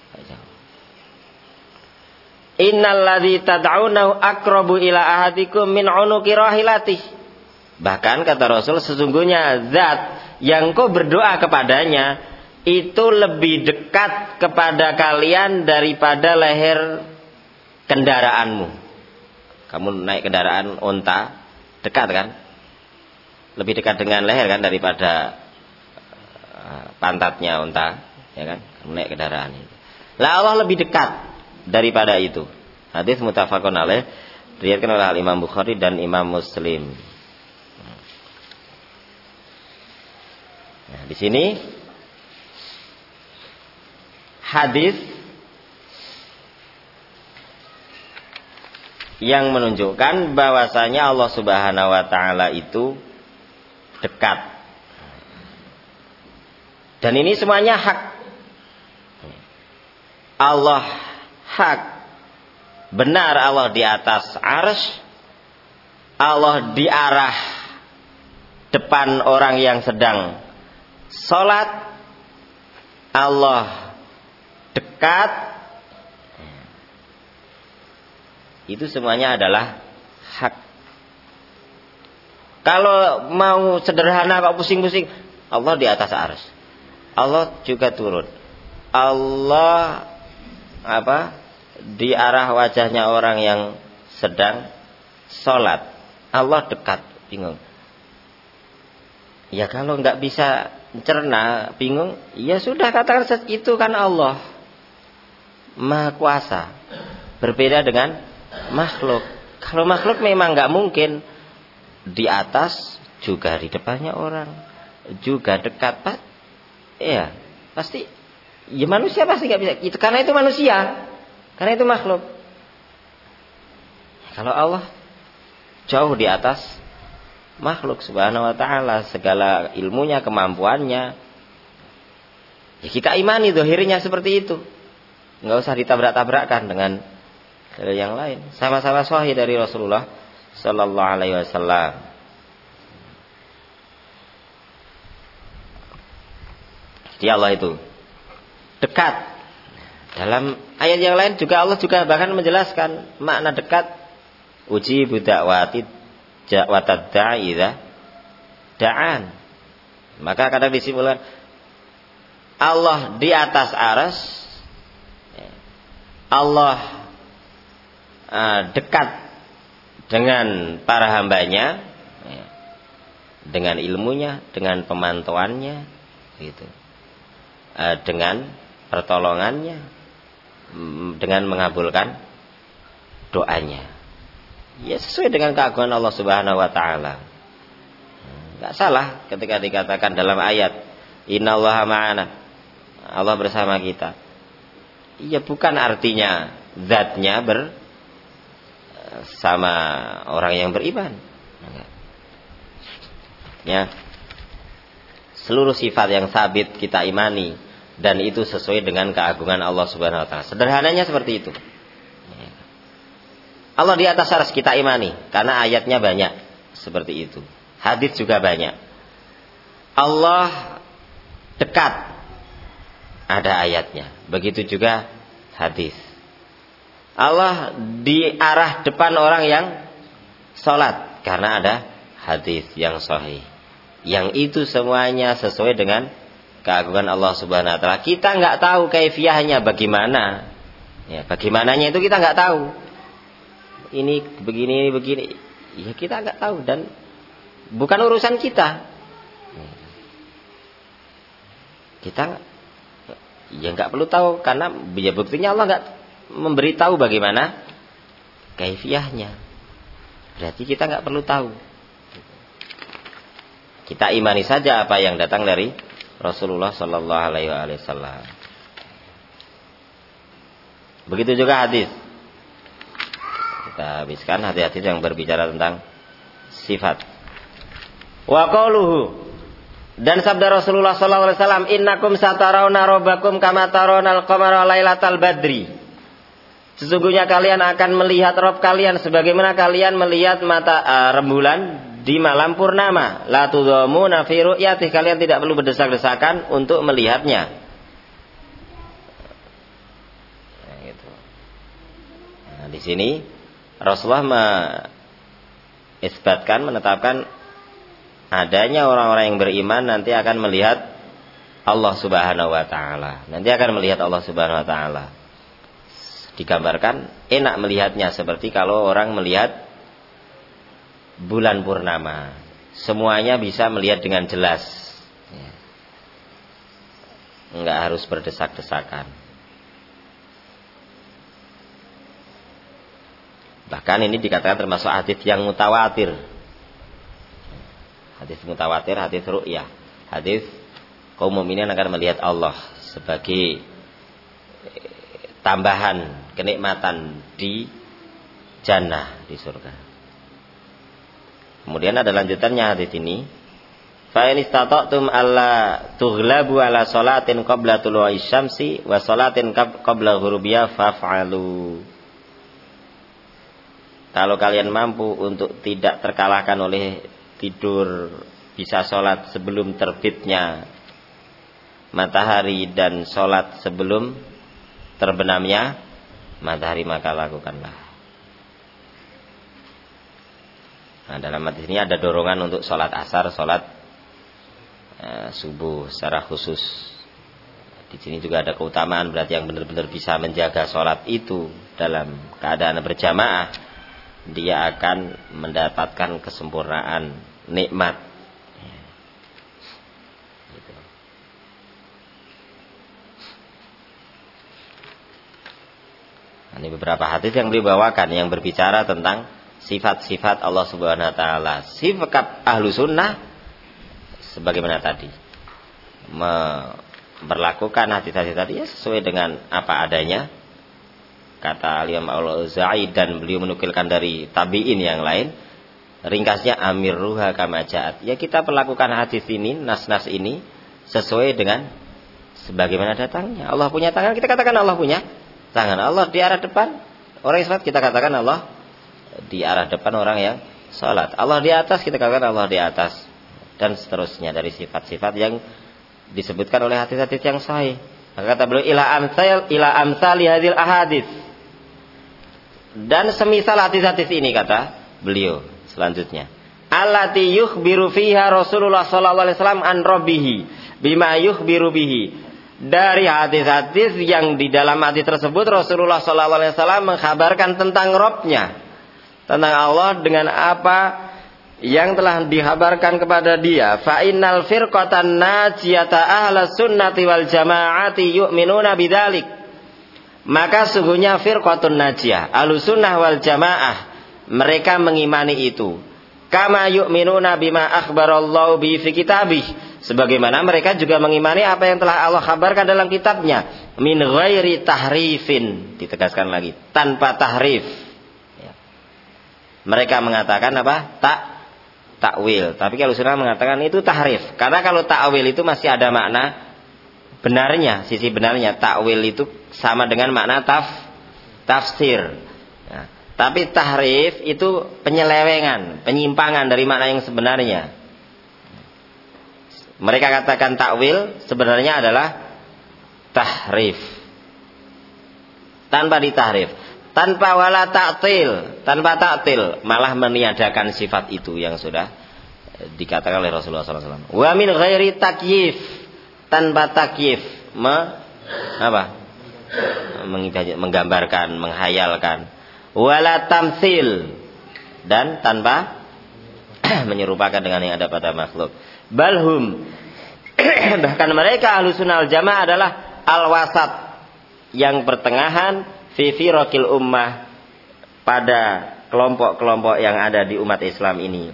Innal ladzi tad'unahu aqrabu ila ahadikum min unuqi rahilatih. Bahkan kata Rasul, sesungguhnya zat yang kau berdoa kepadanya itu lebih dekat kepada kalian daripada leher kendaraanmu. Kamu naik kendaraan unta, dekat kan? Lebih dekat dengan leher kan daripada pantatnya unta, ya kan? Kamu naik kendaraan itu. Lah Allah lebih dekat daripada itu. Hadis muttafaqun alaih, diriwayatkan oleh Imam Bukhari dan Imam Muslim. Nah, di sini hadis yang menunjukkan bahwasanya Allah Subhanahu wa taala itu dekat. Dan ini semuanya hak. Allah hak. Benar Allah di atas arsy. Allah di arah depan orang yang sedang salat. Allah dekat. Itu semuanya adalah hak. Kalau mau sederhana kok pusing-pusing, Allah di atas arsy. Allah juga turun. Allah apa? Di arah wajahnya orang yang sedang sholat. Allah dekat, bingung. Ya kalau nggak bisa cerna, bingung, ya sudah katakan itu kan Allah Maha Kuasa. Berbeda dengan makhluk. Kalau makhluk memang nggak mungkin di atas, juga di depannya orang, juga dekat, Pak. Iya, pasti. Ya manusia pasti nggak bisa. Itu karena itu manusia, karena itu makhluk. Kalau Allah jauh di atas makhluk Subhanahu wa taala, segala ilmunya, kemampuannya. Ya kita imani zahirnya seperti itu. Nggak usah ditabrak-tabrakkan dengan yang lain. Sama-sama sahih dari Rasulullah sallallahu alaihi wasallam. Dia Allah itu dekat. Dalam ayat yang lain juga Allah juga bahkan menjelaskan makna dekat. Uji budak watid watad da'idha da'an. Maka kadang disimpulkan Allah di atas arsy. Allah uh, dekat dengan para hambanya, ya, dengan ilmunya, dengan pemantauannya, gitu, uh, dengan pertolongannya, dengan mengabulkan doanya. Ya sesuai dengan keagungan Allah Subhanahu wa taala. Enggak salah ketika dikatakan dalam ayat innallaha ma'ana. Allah bersama kita. Iya bukan artinya zatnya bersama orang yang beriman. Ya. Seluruh sifat yang sabit kita imani dan itu sesuai dengan keagungan Allah Subhanahu wa taala. Sederhananya seperti itu. Allah di atas arsy kita imani karena ayatnya banyak seperti itu. Hadis juga banyak. Allah dekat, ada ayatnya. Begitu juga hadis. Allah di arah depan orang yang sholat karena ada hadis yang sahih. Yang itu semuanya sesuai dengan keagungan Allah Subhanahu wa taala. Kita nggak tahu kaifiyahnya bagaimana. Ya, bagaimananya itu kita nggak tahu. Ini begini, ini begini. Ya kita nggak tahu dan bukan urusan kita. Kita ya nggak perlu tahu karena ya buktinya Allah nggak memberitahu bagaimana kaifiyahnya. Berarti kita nggak perlu tahu. Kita imani saja apa yang datang dari Rasulullah Sallallahu Alaihi Wasallam. Begitu juga hadis. Kita habiskan hadis-hadis yang berbicara tentang sifat. Wa qauluhu, dan sabda Rasulullah sallallahu alaihi wasallam, innakum satarawna rabbakum kama tarawna al-qamara lailatal badri. Sesungguhnya kalian akan melihat Rabb kalian sebagaimana kalian melihat mata uh, rembulan di malam purnama. La tudhamuna fi ru'yati, kalian tidak perlu berdesak-desakan untuk melihatnya. Nah, gitu. Nah, di sini Rasulullah mengisbatkan, menetapkan adanya orang-orang yang beriman nanti akan melihat Allah Subhanahu wa taala. Nanti akan melihat Allah Subhanahu wa taala. Digambarkan enak melihatnya seperti kalau orang melihat bulan purnama. Semuanya bisa melihat dengan jelas. Enggak harus berdesak-desakan. Bahkan ini dikatakan termasuk hadis yang mutawatir. Hadis mutawatir, hadis ru'yah. Hadis kaum mukminin akan melihat Allah sebagai tambahan kenikmatan di jannah, di surga. Kemudian ada lanjutannya hadis ini. Fa in istata'tum alla tughlabu ala salatin qabla tulu'i syamsi wa salatin qabla ghurubiha faf'alu. Kalau kalian mampu untuk tidak terkalahkan oleh tidur, bisa sholat sebelum terbitnya matahari dan sholat sebelum terbenamnya matahari, maka lakukanlah. Nah, dalam hadis ini ada dorongan untuk sholat asar, sholat eh, subuh secara khusus. Di sini juga ada keutamaan, berarti yang benar-benar bisa menjaga sholat itu dalam keadaan berjamaah, dia akan mendapatkan kesempurnaan nikmat. Ini beberapa hadis yang beliau bawakan yang berbicara tentang sifat-sifat Allah Subhanahu wa taala. Sifat ahlu sunnah sebagaimana tadi, memperlakukan hadis-hadis tadi ya sesuai dengan apa adanya, kata Al-Imam Al-Auza'i, dan beliau menukilkan dari tabi'in yang lain. Ringkasnya amirruha kama ja'at. Ya kita perlakukan hadis ini, nas-nas ini sesuai dengan sebagaimana datangnya. Allah punya tangan, kita katakan Allah punya tangan. Allah di arah depan orang yang salat, kita katakan Allah di arah depan orang yang salat. Allah di atas, kita katakan Allah di atas, dan seterusnya dari sifat-sifat yang disebutkan oleh hadis-hadis yang sahih. Maka kata beliau ila amsal ila amsali hadil ahadits, dan semisal hadis-hadis ini, kata beliau selanjutnya, allati yukhbiru fiha Rasulullah sallallahu alaihi wasallam an rabbihi bima yukhbiru bihi. Dari hadis-hadis yang di dalam hadis tersebut Rasulullah sallallahu alaihi wasallam mengkhabarkan tentang Rabb-Nya, tentang Allah dengan apa yang telah dikhabarkan kepada dia. Fa innal firqatan najiyata ahlus sunnati wal jamaati yu'minuna bidzalik. Maka sungguhnya firqatun najiyah, ahlus sunnah wal jamaah, mereka mengimani itu. Kama yu'minuna bima akhbarallahu bi fi kitabih, sebagaimana mereka juga mengimani apa yang telah Allah kabarkan dalam kitabnya. Min ghairi tahrifin, ditegaskan lagi, tanpa tahrif. Ya. Mereka mengatakan apa? Tak takwil. Tapi kalau sunnah mengatakan itu tahrif. Karena kalau takwil itu masih ada makna benarnya, sisi benarnya. Takwil itu sama dengan makna taf, tafsir. Ya. Tapi tahrif itu penyelewengan, penyimpangan dari makna yang sebenarnya. Mereka katakan takwil sebenarnya adalah tahrif. Tanpa ditahrif, tanpa wala ta'til, tanpa ta'til, malah meniadakan sifat itu yang sudah dikatakan oleh Rasulullah sallallahu alaihi wasallam. Wa min ghairi takyif, tanpa takyif, me, apa? Menggambarkan, menghayalkan. Wala tamtsil, dan tanpa menyerupakan dengan yang ada pada makhluk. Balhum, bahkan mereka Ahlus Sunnah wal Jamaah adalah al-wasat, yang pertengahan fi firaqil ummah, pada kelompok-kelompok yang ada di umat Islam ini.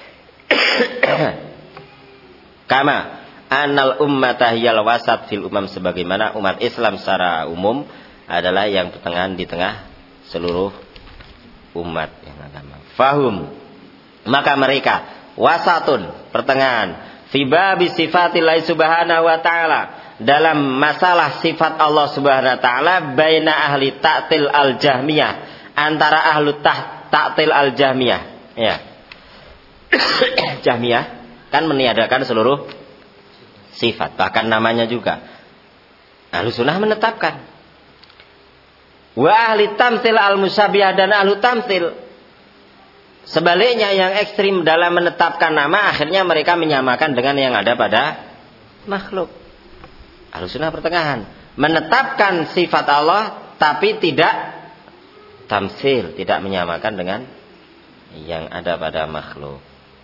Kama anal ummata hiyal wasat fil umam, sebagaimana umat Islam secara umum adalah yang pertengahan di tengah seluruh umat yang agama. Fahum, maka mereka wasatun, pertengahan, fi babi sifatillahi subhanahu wa ta'ala, dalam masalah sifat Allah subhanahu wa ta'ala, baina ahli ta'til al-jahmiyah, antara ahlu ta'til al-jahmiyah. Ya. Jahmiyah kan meniadakan seluruh sifat, bahkan namanya juga. Ahlu sunnah menetapkan. Wa ahli tamtsil al-musyabihah, dan ahlu tamtsil sebaliknya yang ekstrim dalam menetapkan nama, akhirnya mereka menyamakan dengan yang ada pada makhluk. Ahlus sunnah pertengahan, menetapkan sifat Allah tapi tidak tamtsil, tidak menyamakan dengan yang ada pada makhluk.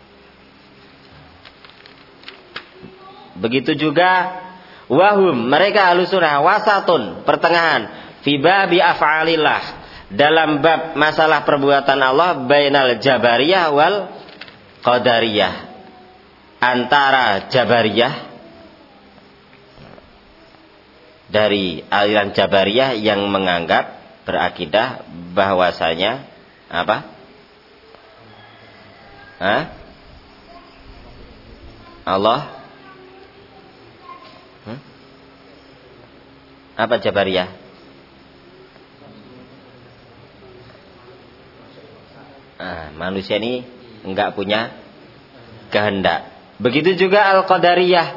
Begitu juga wahum, mereka ahlus sunnah wasatun, pertengahan, fi babi af'alillah, dalam bab masalah perbuatan Allah, bainal jabariyah wal qadariyah, antara jabariyah, dari aliran Jabariyah yang menganggap berakidah bahwasanya apa? Hah? Allah hmm? Apa Jabariyah? Ah, manusia ini enggak punya kehendak. Begitu juga Al-Qadariyah.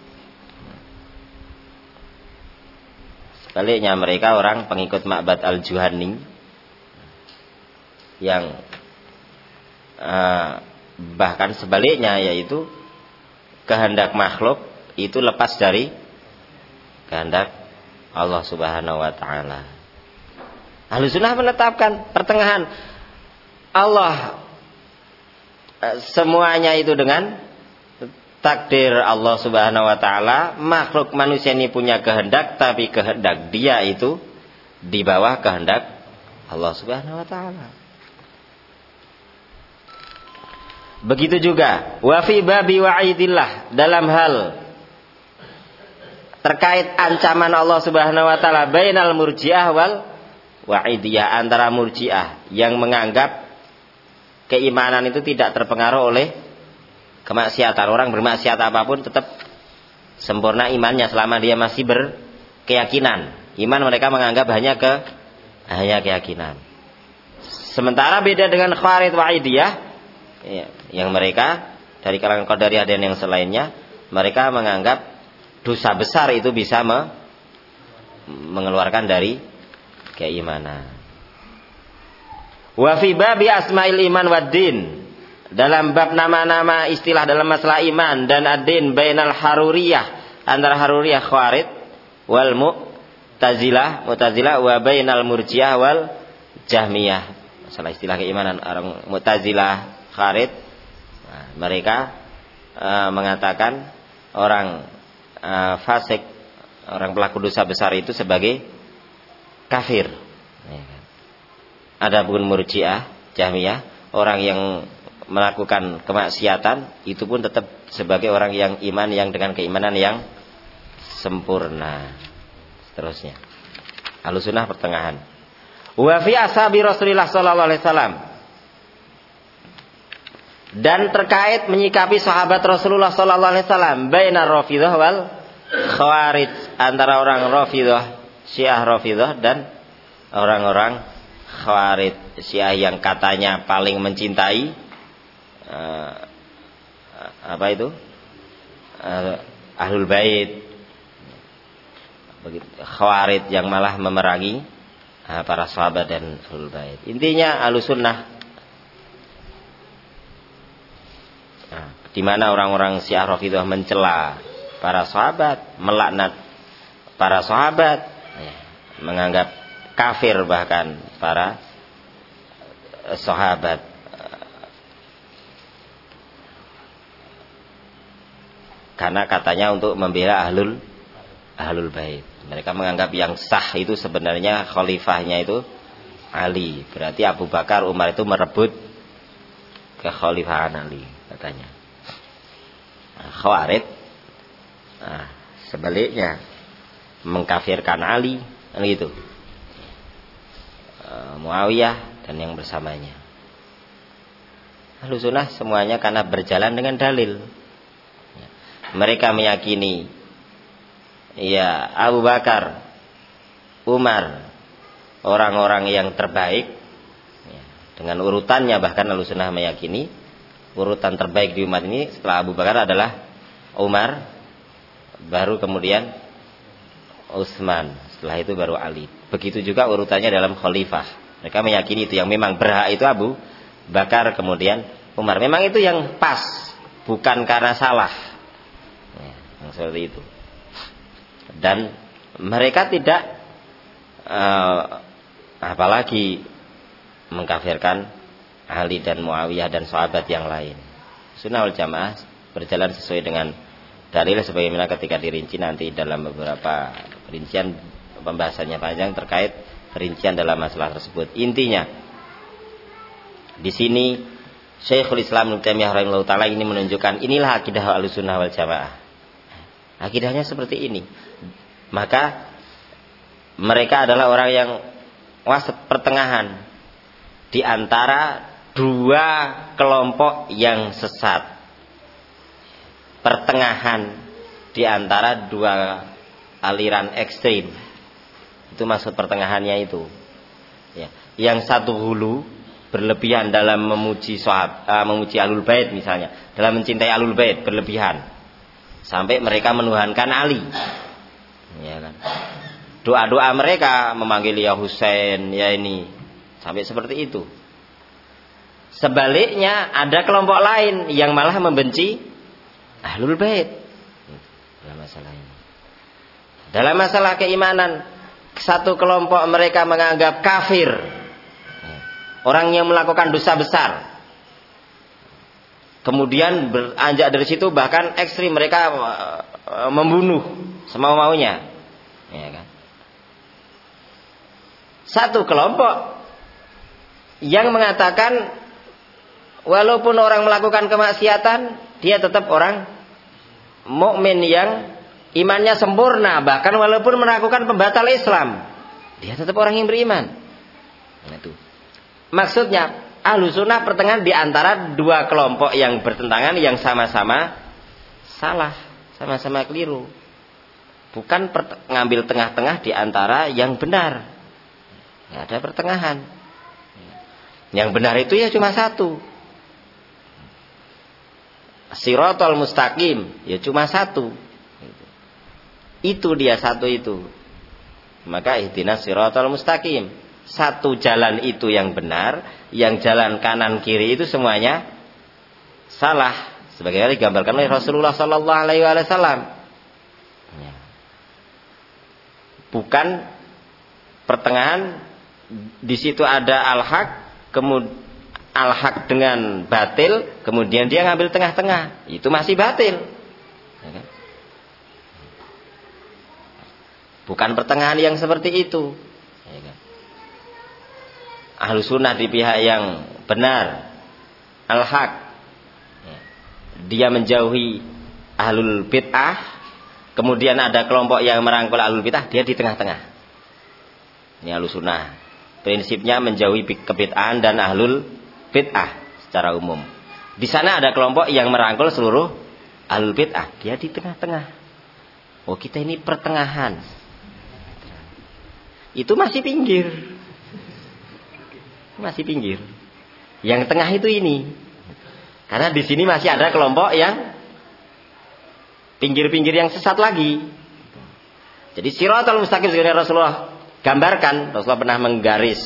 Sebaliknya mereka orang pengikut Ma'bad Al-Juhani yang uh, bahkan sebaliknya, yaitu kehendak makhluk itu lepas dari kehendak Allah Subhanahu wa taala. Ahlussunnah menetapkan pertengahan. Allah uh, semuanya itu dengan takdir Allah Subhanahu wa taala. Makhluk manusia ini punya kehendak, tapi kehendak dia itu di bawah kehendak Allah Subhanahu wa taala. Begitu juga wa fi babi wa'idillah, dalam hal terkait ancaman Allah Subhanahu wa taala, bainal murji'ah wal wa'idiyah, antara murji'ah yang menganggap keimanan itu tidak terpengaruh oleh kemaksiatan. Orang bermaksiat apapun tetap sempurna imannya selama dia masih berkeyakinan. Iman mereka menganggap hanya ke hanya keyakinan. Sementara beda dengan Khawarij Wa'idiyah, ya, yang mereka dari kalangan Qadariyah dan yang selainnya, mereka menganggap dosa besar itu bisa me, mengeluarkan dari keimanan. Wa fi babi asma'il iman wad din, dalam bab nama-nama istilah dalam masalah iman dan ad-din, bainal haruriyah, antara haruriyah Khawarij wal mu'tazilah mu'tazilah wa bainal murji'ah wal jahmiyah. Masalah istilah keimanan orang mu'tazilah Khawarij, nah, mereka uh, mengatakan orang uh, fasik, orang pelaku dosa besar itu sebagai kafir. Adapun murji'ah jahmiyah, orang yang melakukan kemaksiatan itu pun tetap sebagai orang yang iman, yang dengan keimanan yang sempurna. Seterusnya Ahlussunnah pertengahan. Wa fi ashabi Rasulillah sallallahu alaihi wasallam, dan terkait menyikapi sahabat Rasulullah sallallahu alaihi wasallam, bainar Rafidhah wal Khawarij, antara orang Rafidhah, Syiah Rafidhah dan orang-orang Khawarij Syiah yang katanya paling mencintai Uh, apa itu uh, Ahlul Bait. Begitu Khawarij yang malah memerangi uh, para sahabat dan Ahlul Bait. Intinya Ahlussunnah, nah, di mana orang-orang Syiah Rafidhah mencela para sahabat, melaknat para sahabat, ya, menganggap kafir bahkan para uh, sahabat. Karena katanya untuk membela ahlul ahlul bait. Mereka menganggap yang sah itu sebenarnya khalifahnya itu Ali. Berarti Abu Bakar, Umar itu merebut kekhalifahan Ali katanya. Nah, Khawarij, nah, sebaliknya mengkafirkan Ali, gitu. Uh, Muawiyah dan yang bersamanya. Ahlussunnah semuanya karena berjalan dengan dalil. Mereka meyakini ya Abu Bakar, Umar, orang-orang yang terbaik, ya, dengan urutannya. Bahkan Ahlussunnah meyakini urutan terbaik di umat ini setelah Abu Bakar adalah Umar, baru kemudian Utsman, setelah itu baru Ali. Begitu juga urutannya dalam khalifah. Mereka meyakini itu yang memang berhak itu Abu Bakar, kemudian Umar. Memang itu yang pas, bukan karena salah. Seperti itu. Dan mereka tidak uh, apalagi mengkafirkan Ali dan Muawiyah dan sahabat yang lain. Sunnah wal Jamaah berjalan sesuai dengan dalil sebagaimana ketika dirinci nanti dalam beberapa perincian, pembahasannya panjang terkait perincian dalam masalah tersebut. Intinya di sini Syekhul Islam Ibnu Taimiyah rahimahullah taala ini menunjukkan inilah akidah Ahlussunnah wal Jamaah. Akidahnya seperti ini. Maka mereka adalah orang yang wasat, pertengahan di antara dua kelompok yang sesat. Pertengahan di antara dua aliran ekstrim. Itu maksud pertengahannya itu. Ya. Yang satu hulu berlebihan dalam memuji sahab, uh, memuji Ahlul Bait misalnya, dalam mencintai Ahlul Bait berlebihan sampai mereka menuhankan Ali. Ya kan? Doa-doa mereka memanggil ya Husain, ya ini, sampai seperti itu. Sebaliknya ada kelompok lain yang malah membenci Ahlul Bait. Dalam masalah ini. Dalam masalah keimanan, satu kelompok mereka menganggap kafir orang yang melakukan dosa besar. Kemudian beranjak dari situ bahkan ekstrim, mereka membunuh semau-maunya. Ya kan? Satu kelompok yang mengatakan walaupun orang melakukan kemaksiatan, dia tetap orang mukmin yang imannya sempurna, bahkan walaupun melakukan pembatal Islam, dia tetap orang yang beriman. Nah, itu. Maksudnya Ahlus Sunnah pertengahan di antara dua kelompok yang bertentangan, yang sama-sama salah, sama-sama keliru. Bukan ngambil tengah-tengah di antara yang benar. Nggak ada pertengahan. Yang benar itu ya cuma satu. Siratal mustaqim ya cuma satu. Itu dia satu itu. Maka ihdinas siratal mustaqim. Satu jalan itu yang benar, yang jalan kanan kiri itu semuanya salah. Sebagaimana digambarkan oleh Rasulullah sallallahu alaihi wasallam. Bukan pertengahan, di situ ada al-haq, kemudian al-haq dengan batil, kemudian dia ngambil tengah-tengah, itu masih batil. Bukan pertengahan yang seperti itu. Ahlus Sunnah di pihak yang benar, al-haq, dia menjauhi ahlul bid'ah. Kemudian ada kelompok yang merangkul ahlul bid'ah, dia di tengah-tengah. Ini Ahlus Sunnah. Prinsipnya menjauhi kebid'ahan dan ahlul bid'ah secara umum. Di sana ada kelompok yang merangkul seluruh ahlul bid'ah, dia di tengah-tengah. Oh, kita ini pertengahan. Itu masih pinggir. Masih pinggir. Yang tengah itu ini. Karena di sini masih ada kelompok yang pinggir-pinggir yang sesat lagi. Jadi siratal mustaqim sebenarnya Rasulullah gambarkan. Rasulullah pernah menggaris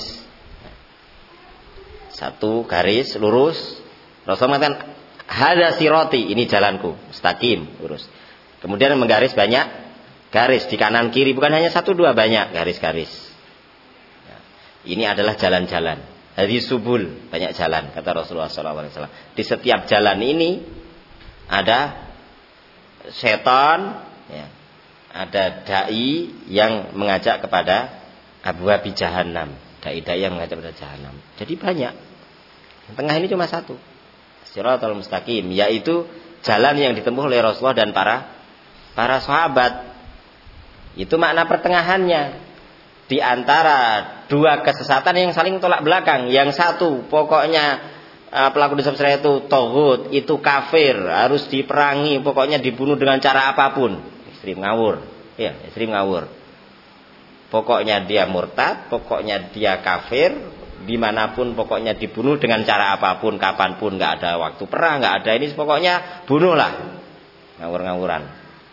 satu garis lurus. Rasulullah mengatakan hada sirati, ini jalanku mustaqim lurus. Kemudian menggaris banyak garis di kanan kiri, bukan hanya satu dua, banyak garis-garis. Ini adalah jalan-jalan. Hadis subul, banyak jalan kata Rasulullah sallallahu alaihi wasallam. Di setiap jalan ini ada setan, ya, ada dai yang mengajak kepada abwabi jahannam, dai-dai yang mengajak kepada jahannam. Jadi banyak. Yang tengah ini cuma satu, siratal mustaqim, yaitu jalan yang ditempuh oleh Rasulullah dan para para sahabat. Itu makna pertengahannya di antara dua kesesatan yang saling tolak belakang. Yang satu pokoknya pelaku dosa besar itu toghut, itu kafir, harus diperangi, pokoknya dibunuh dengan cara apapun. Ekstrim ngawur, ya, ekstrim ngawur. Pokoknya dia murtad, pokoknya dia kafir, dimanapun pokoknya dibunuh dengan cara apapun, kapanpun, nggak ada waktu perang, nggak ada ini, pokoknya bunuhlah, ngawur-ngawuran.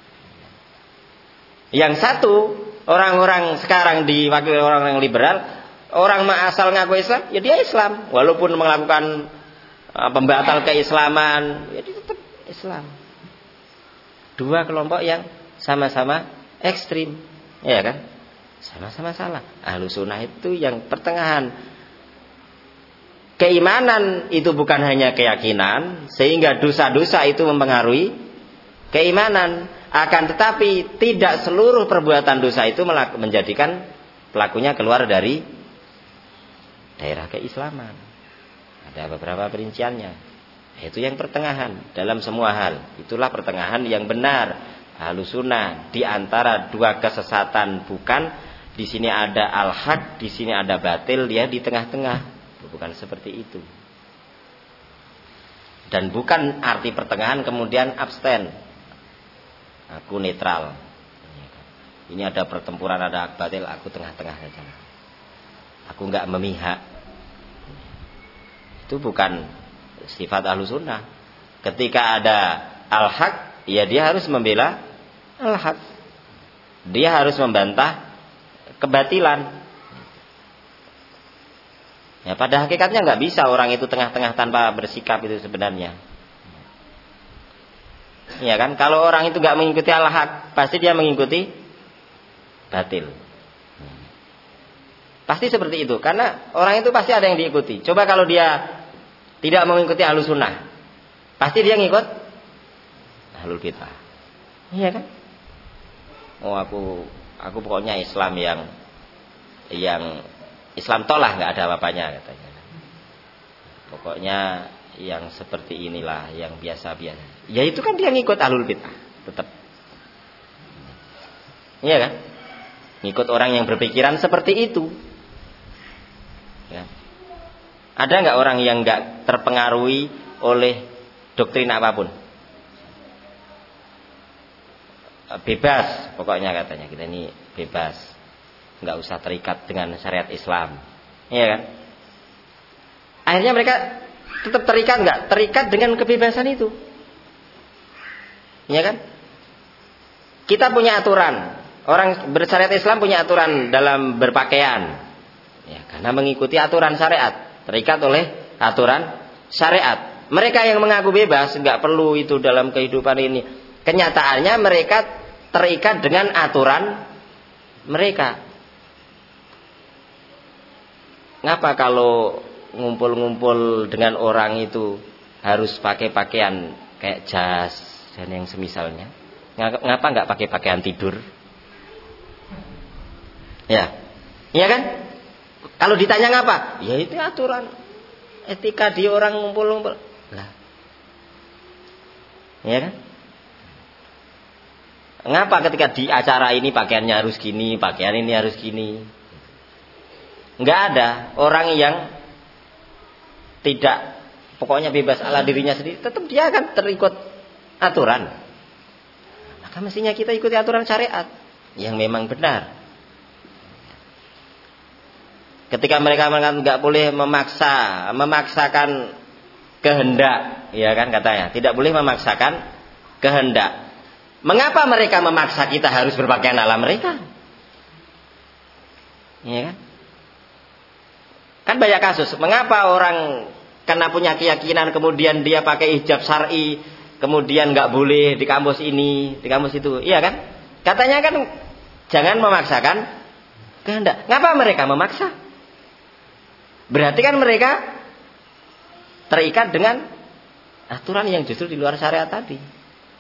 Yang satu, orang-orang sekarang diwakili orang yang liberal, orang asal ngaku Islam, ya dia Islam, walaupun melakukan pembatal keislaman, ya dia tetap Islam. Dua kelompok yang sama-sama ekstrim, ya kan? Sama-sama salah. Ahlus Sunnah itu yang pertengahan. Keimanan itu bukan hanya keyakinan, sehingga dosa-dosa itu mempengaruhi keimanan. Akan tetapi tidak seluruh perbuatan dosa itu menjadikan pelakunya keluar dari daerah keislaman. Ada beberapa perinciannya. Itu yang pertengahan dalam semua hal. Itulah pertengahan yang benar. Ahlus Sunnah di antara dua kesesatan, bukan di sini ada al-haq, di sini ada batil, dia di tengah-tengah. Bukan seperti itu. Dan bukan arti pertengahan kemudian abstain. Aku netral. Ini ada pertempuran, ada hak batil, aku tengah-tengah saja. Aku enggak memihak. Itu bukan sifat ahlu sunnah. Ketika ada al-haq, ya dia harus membela al-haq. Dia harus membantah kebatilan. Ya, pada hakikatnya nggak bisa orang itu tengah-tengah tanpa bersikap itu sebenarnya. Ya kan? Kalau orang itu nggak mengikuti al-haq, pasti dia mengikuti batil. Pasti seperti itu. Karena orang itu pasti ada yang diikuti. Coba kalau dia tidak mengikuti ahlus sunnah, pasti dia ngikut ahlul bid'ah. Iya kan? Oh aku aku pokoknya Islam yang yang Islam tolak nggak ada apa-apanya katanya. Pokoknya yang seperti inilah yang biasa-biasa. Ya itu kan dia ngikut ahlul bid'ah tetap. Iya kan? Ngikut orang yang berpikiran seperti itu. Ya. Ada nggak orang yang nggak terpengaruhi oleh doktrin apapun? Bebas pokoknya katanya, kita ini bebas, nggak usah terikat dengan syariat Islam, iya kan? Akhirnya mereka tetap terikat nggak? Terikat dengan kebebasan itu, iya kan? Kita punya aturan, orang bersyariat Islam punya aturan dalam berpakaian, ya karena mengikuti aturan syariat, terikat oleh aturan syariat. Mereka yang mengaku bebas nggak perlu itu dalam kehidupan ini. Kenyataannya mereka terikat dengan aturan mereka. Ngapa kalau ngumpul-ngumpul dengan orang itu harus pakai pakaian kayak jas dan yang semisalnya? Ngapa nggak pakai pakaian tidur? Ya, iya kan? Kalau ditanya ngapa? Ya itu aturan etika di orang ngumpul-ngumpul. Lah, iya kan? Ngapa ketika di acara ini pakaiannya harus gini, pakaian ini harus gini? Enggak ada orang yang tidak pokoknya bebas ala dirinya sendiri, tetap dia akan terikut aturan. Maka mestinya kita ikuti aturan syariat yang memang benar. Ketika mereka mengatakan enggak boleh memaksa, memaksakan kehendak, ya kan katanya, tidak boleh memaksakan kehendak. Mengapa mereka memaksa kita harus berpakaian ala mereka? Iya kan? Kan banyak kasus. Mengapa orang karena punya keyakinan kemudian dia pakai hijab syar'i, kemudian nggak boleh di kampus ini, di kampus itu, iya kan? Katanya kan jangan memaksakan kehendak. Ngapa mereka memaksa? Berarti kan mereka terikat dengan aturan yang justru di luar syariat tadi.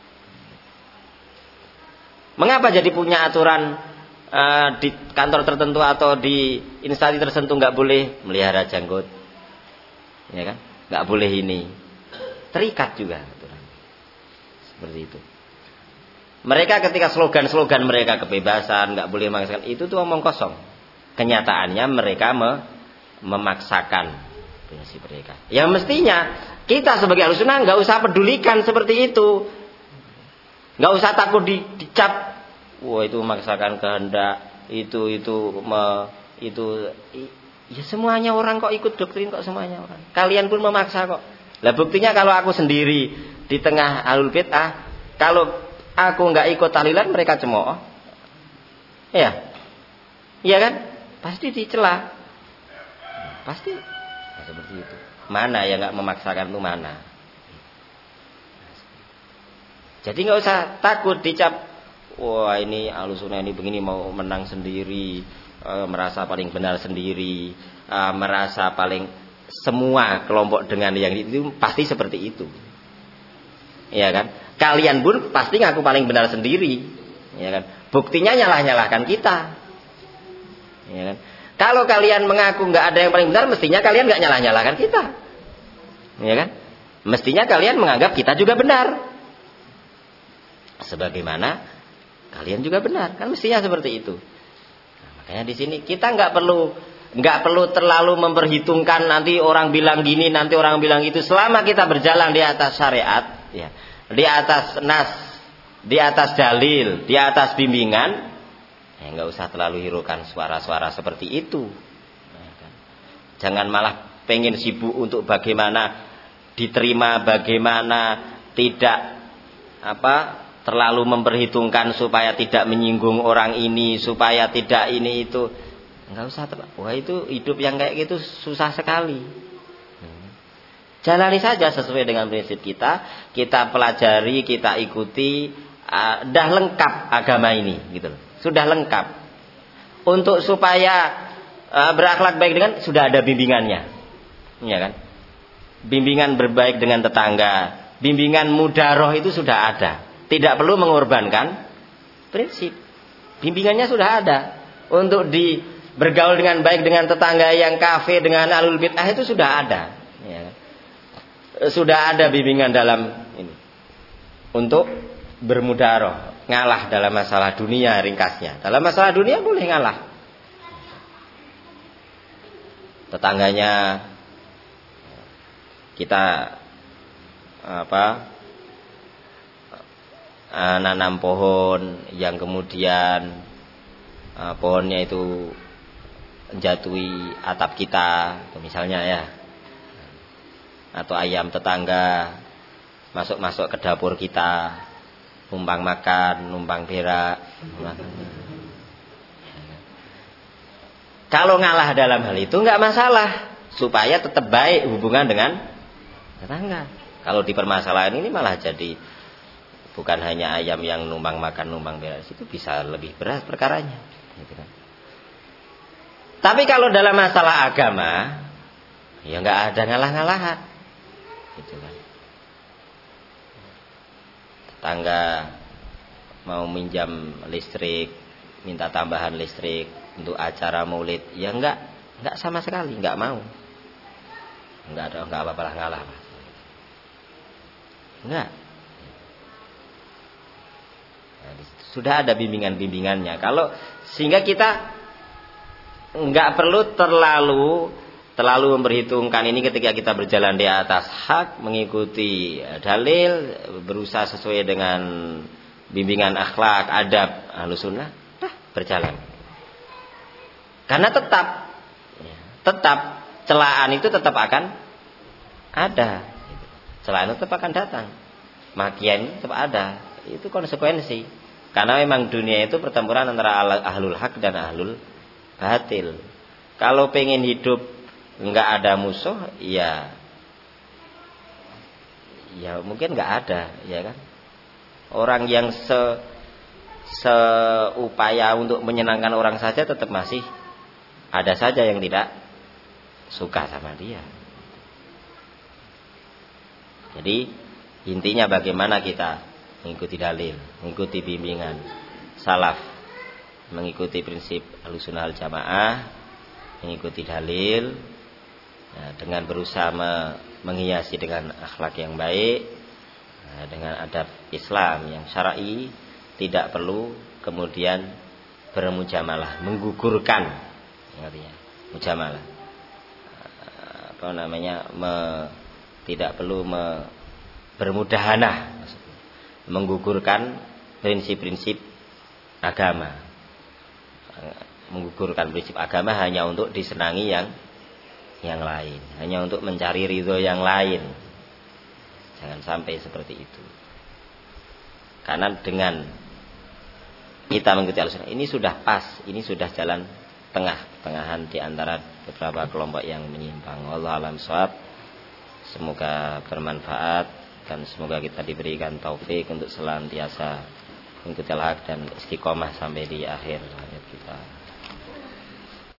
Mengapa jadi punya aturan uh, di kantor tertentu atau di instansi tertentu nggak boleh melihara janggut, ya kan? Nggak boleh ini, terikat juga aturan seperti itu. Mereka ketika slogan-slogan mereka kebebasan, nggak boleh memaksakan, itu tuh omong kosong. Kenyataannya mereka me memaksakan prinsip mereka. Ya mestinya kita sebagai Ahlussunnah nggak usah pedulikan seperti itu. Nggak usah takut di, dicap, wah itu memaksakan kehendak, itu itu me, itu ya semuanya orang kok ikut doktrin kok semuanya orang. Kalian pun memaksa kok. Lah buktinya kalau aku sendiri di tengah ahlul bid'ah, kalau aku nggak ikut tahlilan mereka cemooh. Iya. Iya kan? Pasti dicela. Pasti nah, seperti itu. Mana yang nggak memaksakan itu mana? Jadi nggak usah takut dicap, wah ini Ahlussunnah ini begini mau menang sendiri, e, merasa paling benar sendiri, e, merasa paling semua kelompok dengan yang itu pasti seperti itu, ya kan? Kalian pun pasti ngaku paling benar sendiri, ya kan? Buktinya nyalah-nyalahkan kita, ya kan? Kalau kalian mengaku nggak ada yang paling benar, mestinya kalian nggak nyalah-nyalahkan kita, ya kan? Mestinya kalian menganggap kita juga benar. Sebagaimana kalian juga benar, kan mestinya seperti itu. Nah, Makanya di sini kita nggak perlu nggak perlu terlalu memperhitungkan nanti orang bilang gini, nanti orang bilang itu. Selama kita berjalan di atas syariat, ya, di atas nas, di atas dalil, di atas bimbingan, ya nggak usah terlalu hiraukan suara-suara seperti itu. Jangan malah pengen sibuk untuk bagaimana diterima, bagaimana tidak apa terlalu memperhitungkan supaya tidak menyinggung orang ini, supaya tidak ini itu. Enggak usah. Wah, itu hidup yang kayak gitu susah sekali. Jalani saja sesuai dengan prinsip kita, kita pelajari, kita ikuti, uh, dah lengkap agama ini gitu loh. Sudah lengkap. Untuk supaya uh, berakhlak baik dengan sudah ada bimbingannya. Iya kan? Bimbingan berbaik dengan tetangga, bimbingan mudaroh itu sudah ada. Tidak perlu mengorbankan prinsip. Bimbingannya sudah ada. Untuk di bergaul dengan baik dengan tetangga yang kafir, dengan ahlul bid'ah itu sudah ada. Ya. Sudah ada bimbingan dalam ini. Untuk bermudaroh, ngalah dalam masalah dunia ringkasnya. Dalam masalah dunia boleh ngalah. Tetangganya kita apa nanam pohon yang kemudian uh, pohonnya itu menjatuhi atap kita misalnya ya, atau ayam tetangga masuk-masuk ke dapur kita numpang makan, numpang berak. Kalau ngalah dalam hal itu nggak masalah, supaya tetap baik hubungan dengan tetangga. Kalau di permasalahan ini malah jadi bukan hanya ayam yang numpang makan, numpang beres, itu bisa lebih berat perkaranya. Gitu kan. Tapi kalau dalam masalah agama, ya nggak ada ngalah-ngalahan. Gitu kan. Tetangga mau minjam listrik, minta tambahan listrik untuk acara maulid, ya nggak, nggak sama sekali, nggak mau. Nggak ada, nggak apa-apa lah ngalah. Enggak. Nah, sudah ada bimbingan-bimbingannya. Kalau sehingga kita enggak perlu terlalu terlalu memperhitungkan ini ketika kita berjalan di atas hak, mengikuti dalil, berusaha sesuai dengan bimbingan akhlak, adab Ahlussunnah, nah, berjalan. Karena tetap tetap celaan itu tetap akan ada. Celaan tetap akan datang, makian tetap ada, itu konsekuensi. Karena memang dunia itu pertempuran antara ahlul hak dan ahlul batil. Kalau pengen hidup nggak ada musuh, ya, ya mungkin nggak ada, ya kan? Orang yang se seupaya untuk menyenangkan orang saja tetap masih ada saja yang tidak suka sama dia. Jadi intinya bagaimana kita mengikuti dalil, mengikuti bimbingan salaf, mengikuti prinsip Ahlussunnah wal Jamaah, mengikuti dalil, ya, dengan berusaha me, menghiasi dengan akhlak yang baik, ya, dengan adab Islam yang syar'i, tidak perlu kemudian bermujamalah, menggugurkan, artinya mujamalah, apa namanya, me, tidak perlu me, bermudahanah, menggugurkan prinsip-prinsip agama, menggugurkan prinsip agama hanya untuk disenangi yang yang lain, hanya untuk mencari ridho yang lain. Jangan sampai seperti itu. Karena dengan kita mengikuti Ahlussunnah ini sudah pas, ini sudah jalan tengah-tengahan di antara beberapa kelompok yang menyimpang. Wallahu a'lam bishawab. Semoga bermanfaat dan semoga kita diberikan taufik untuk senantiasa mengikuti al-haq dan istiqomah sampai di akhir.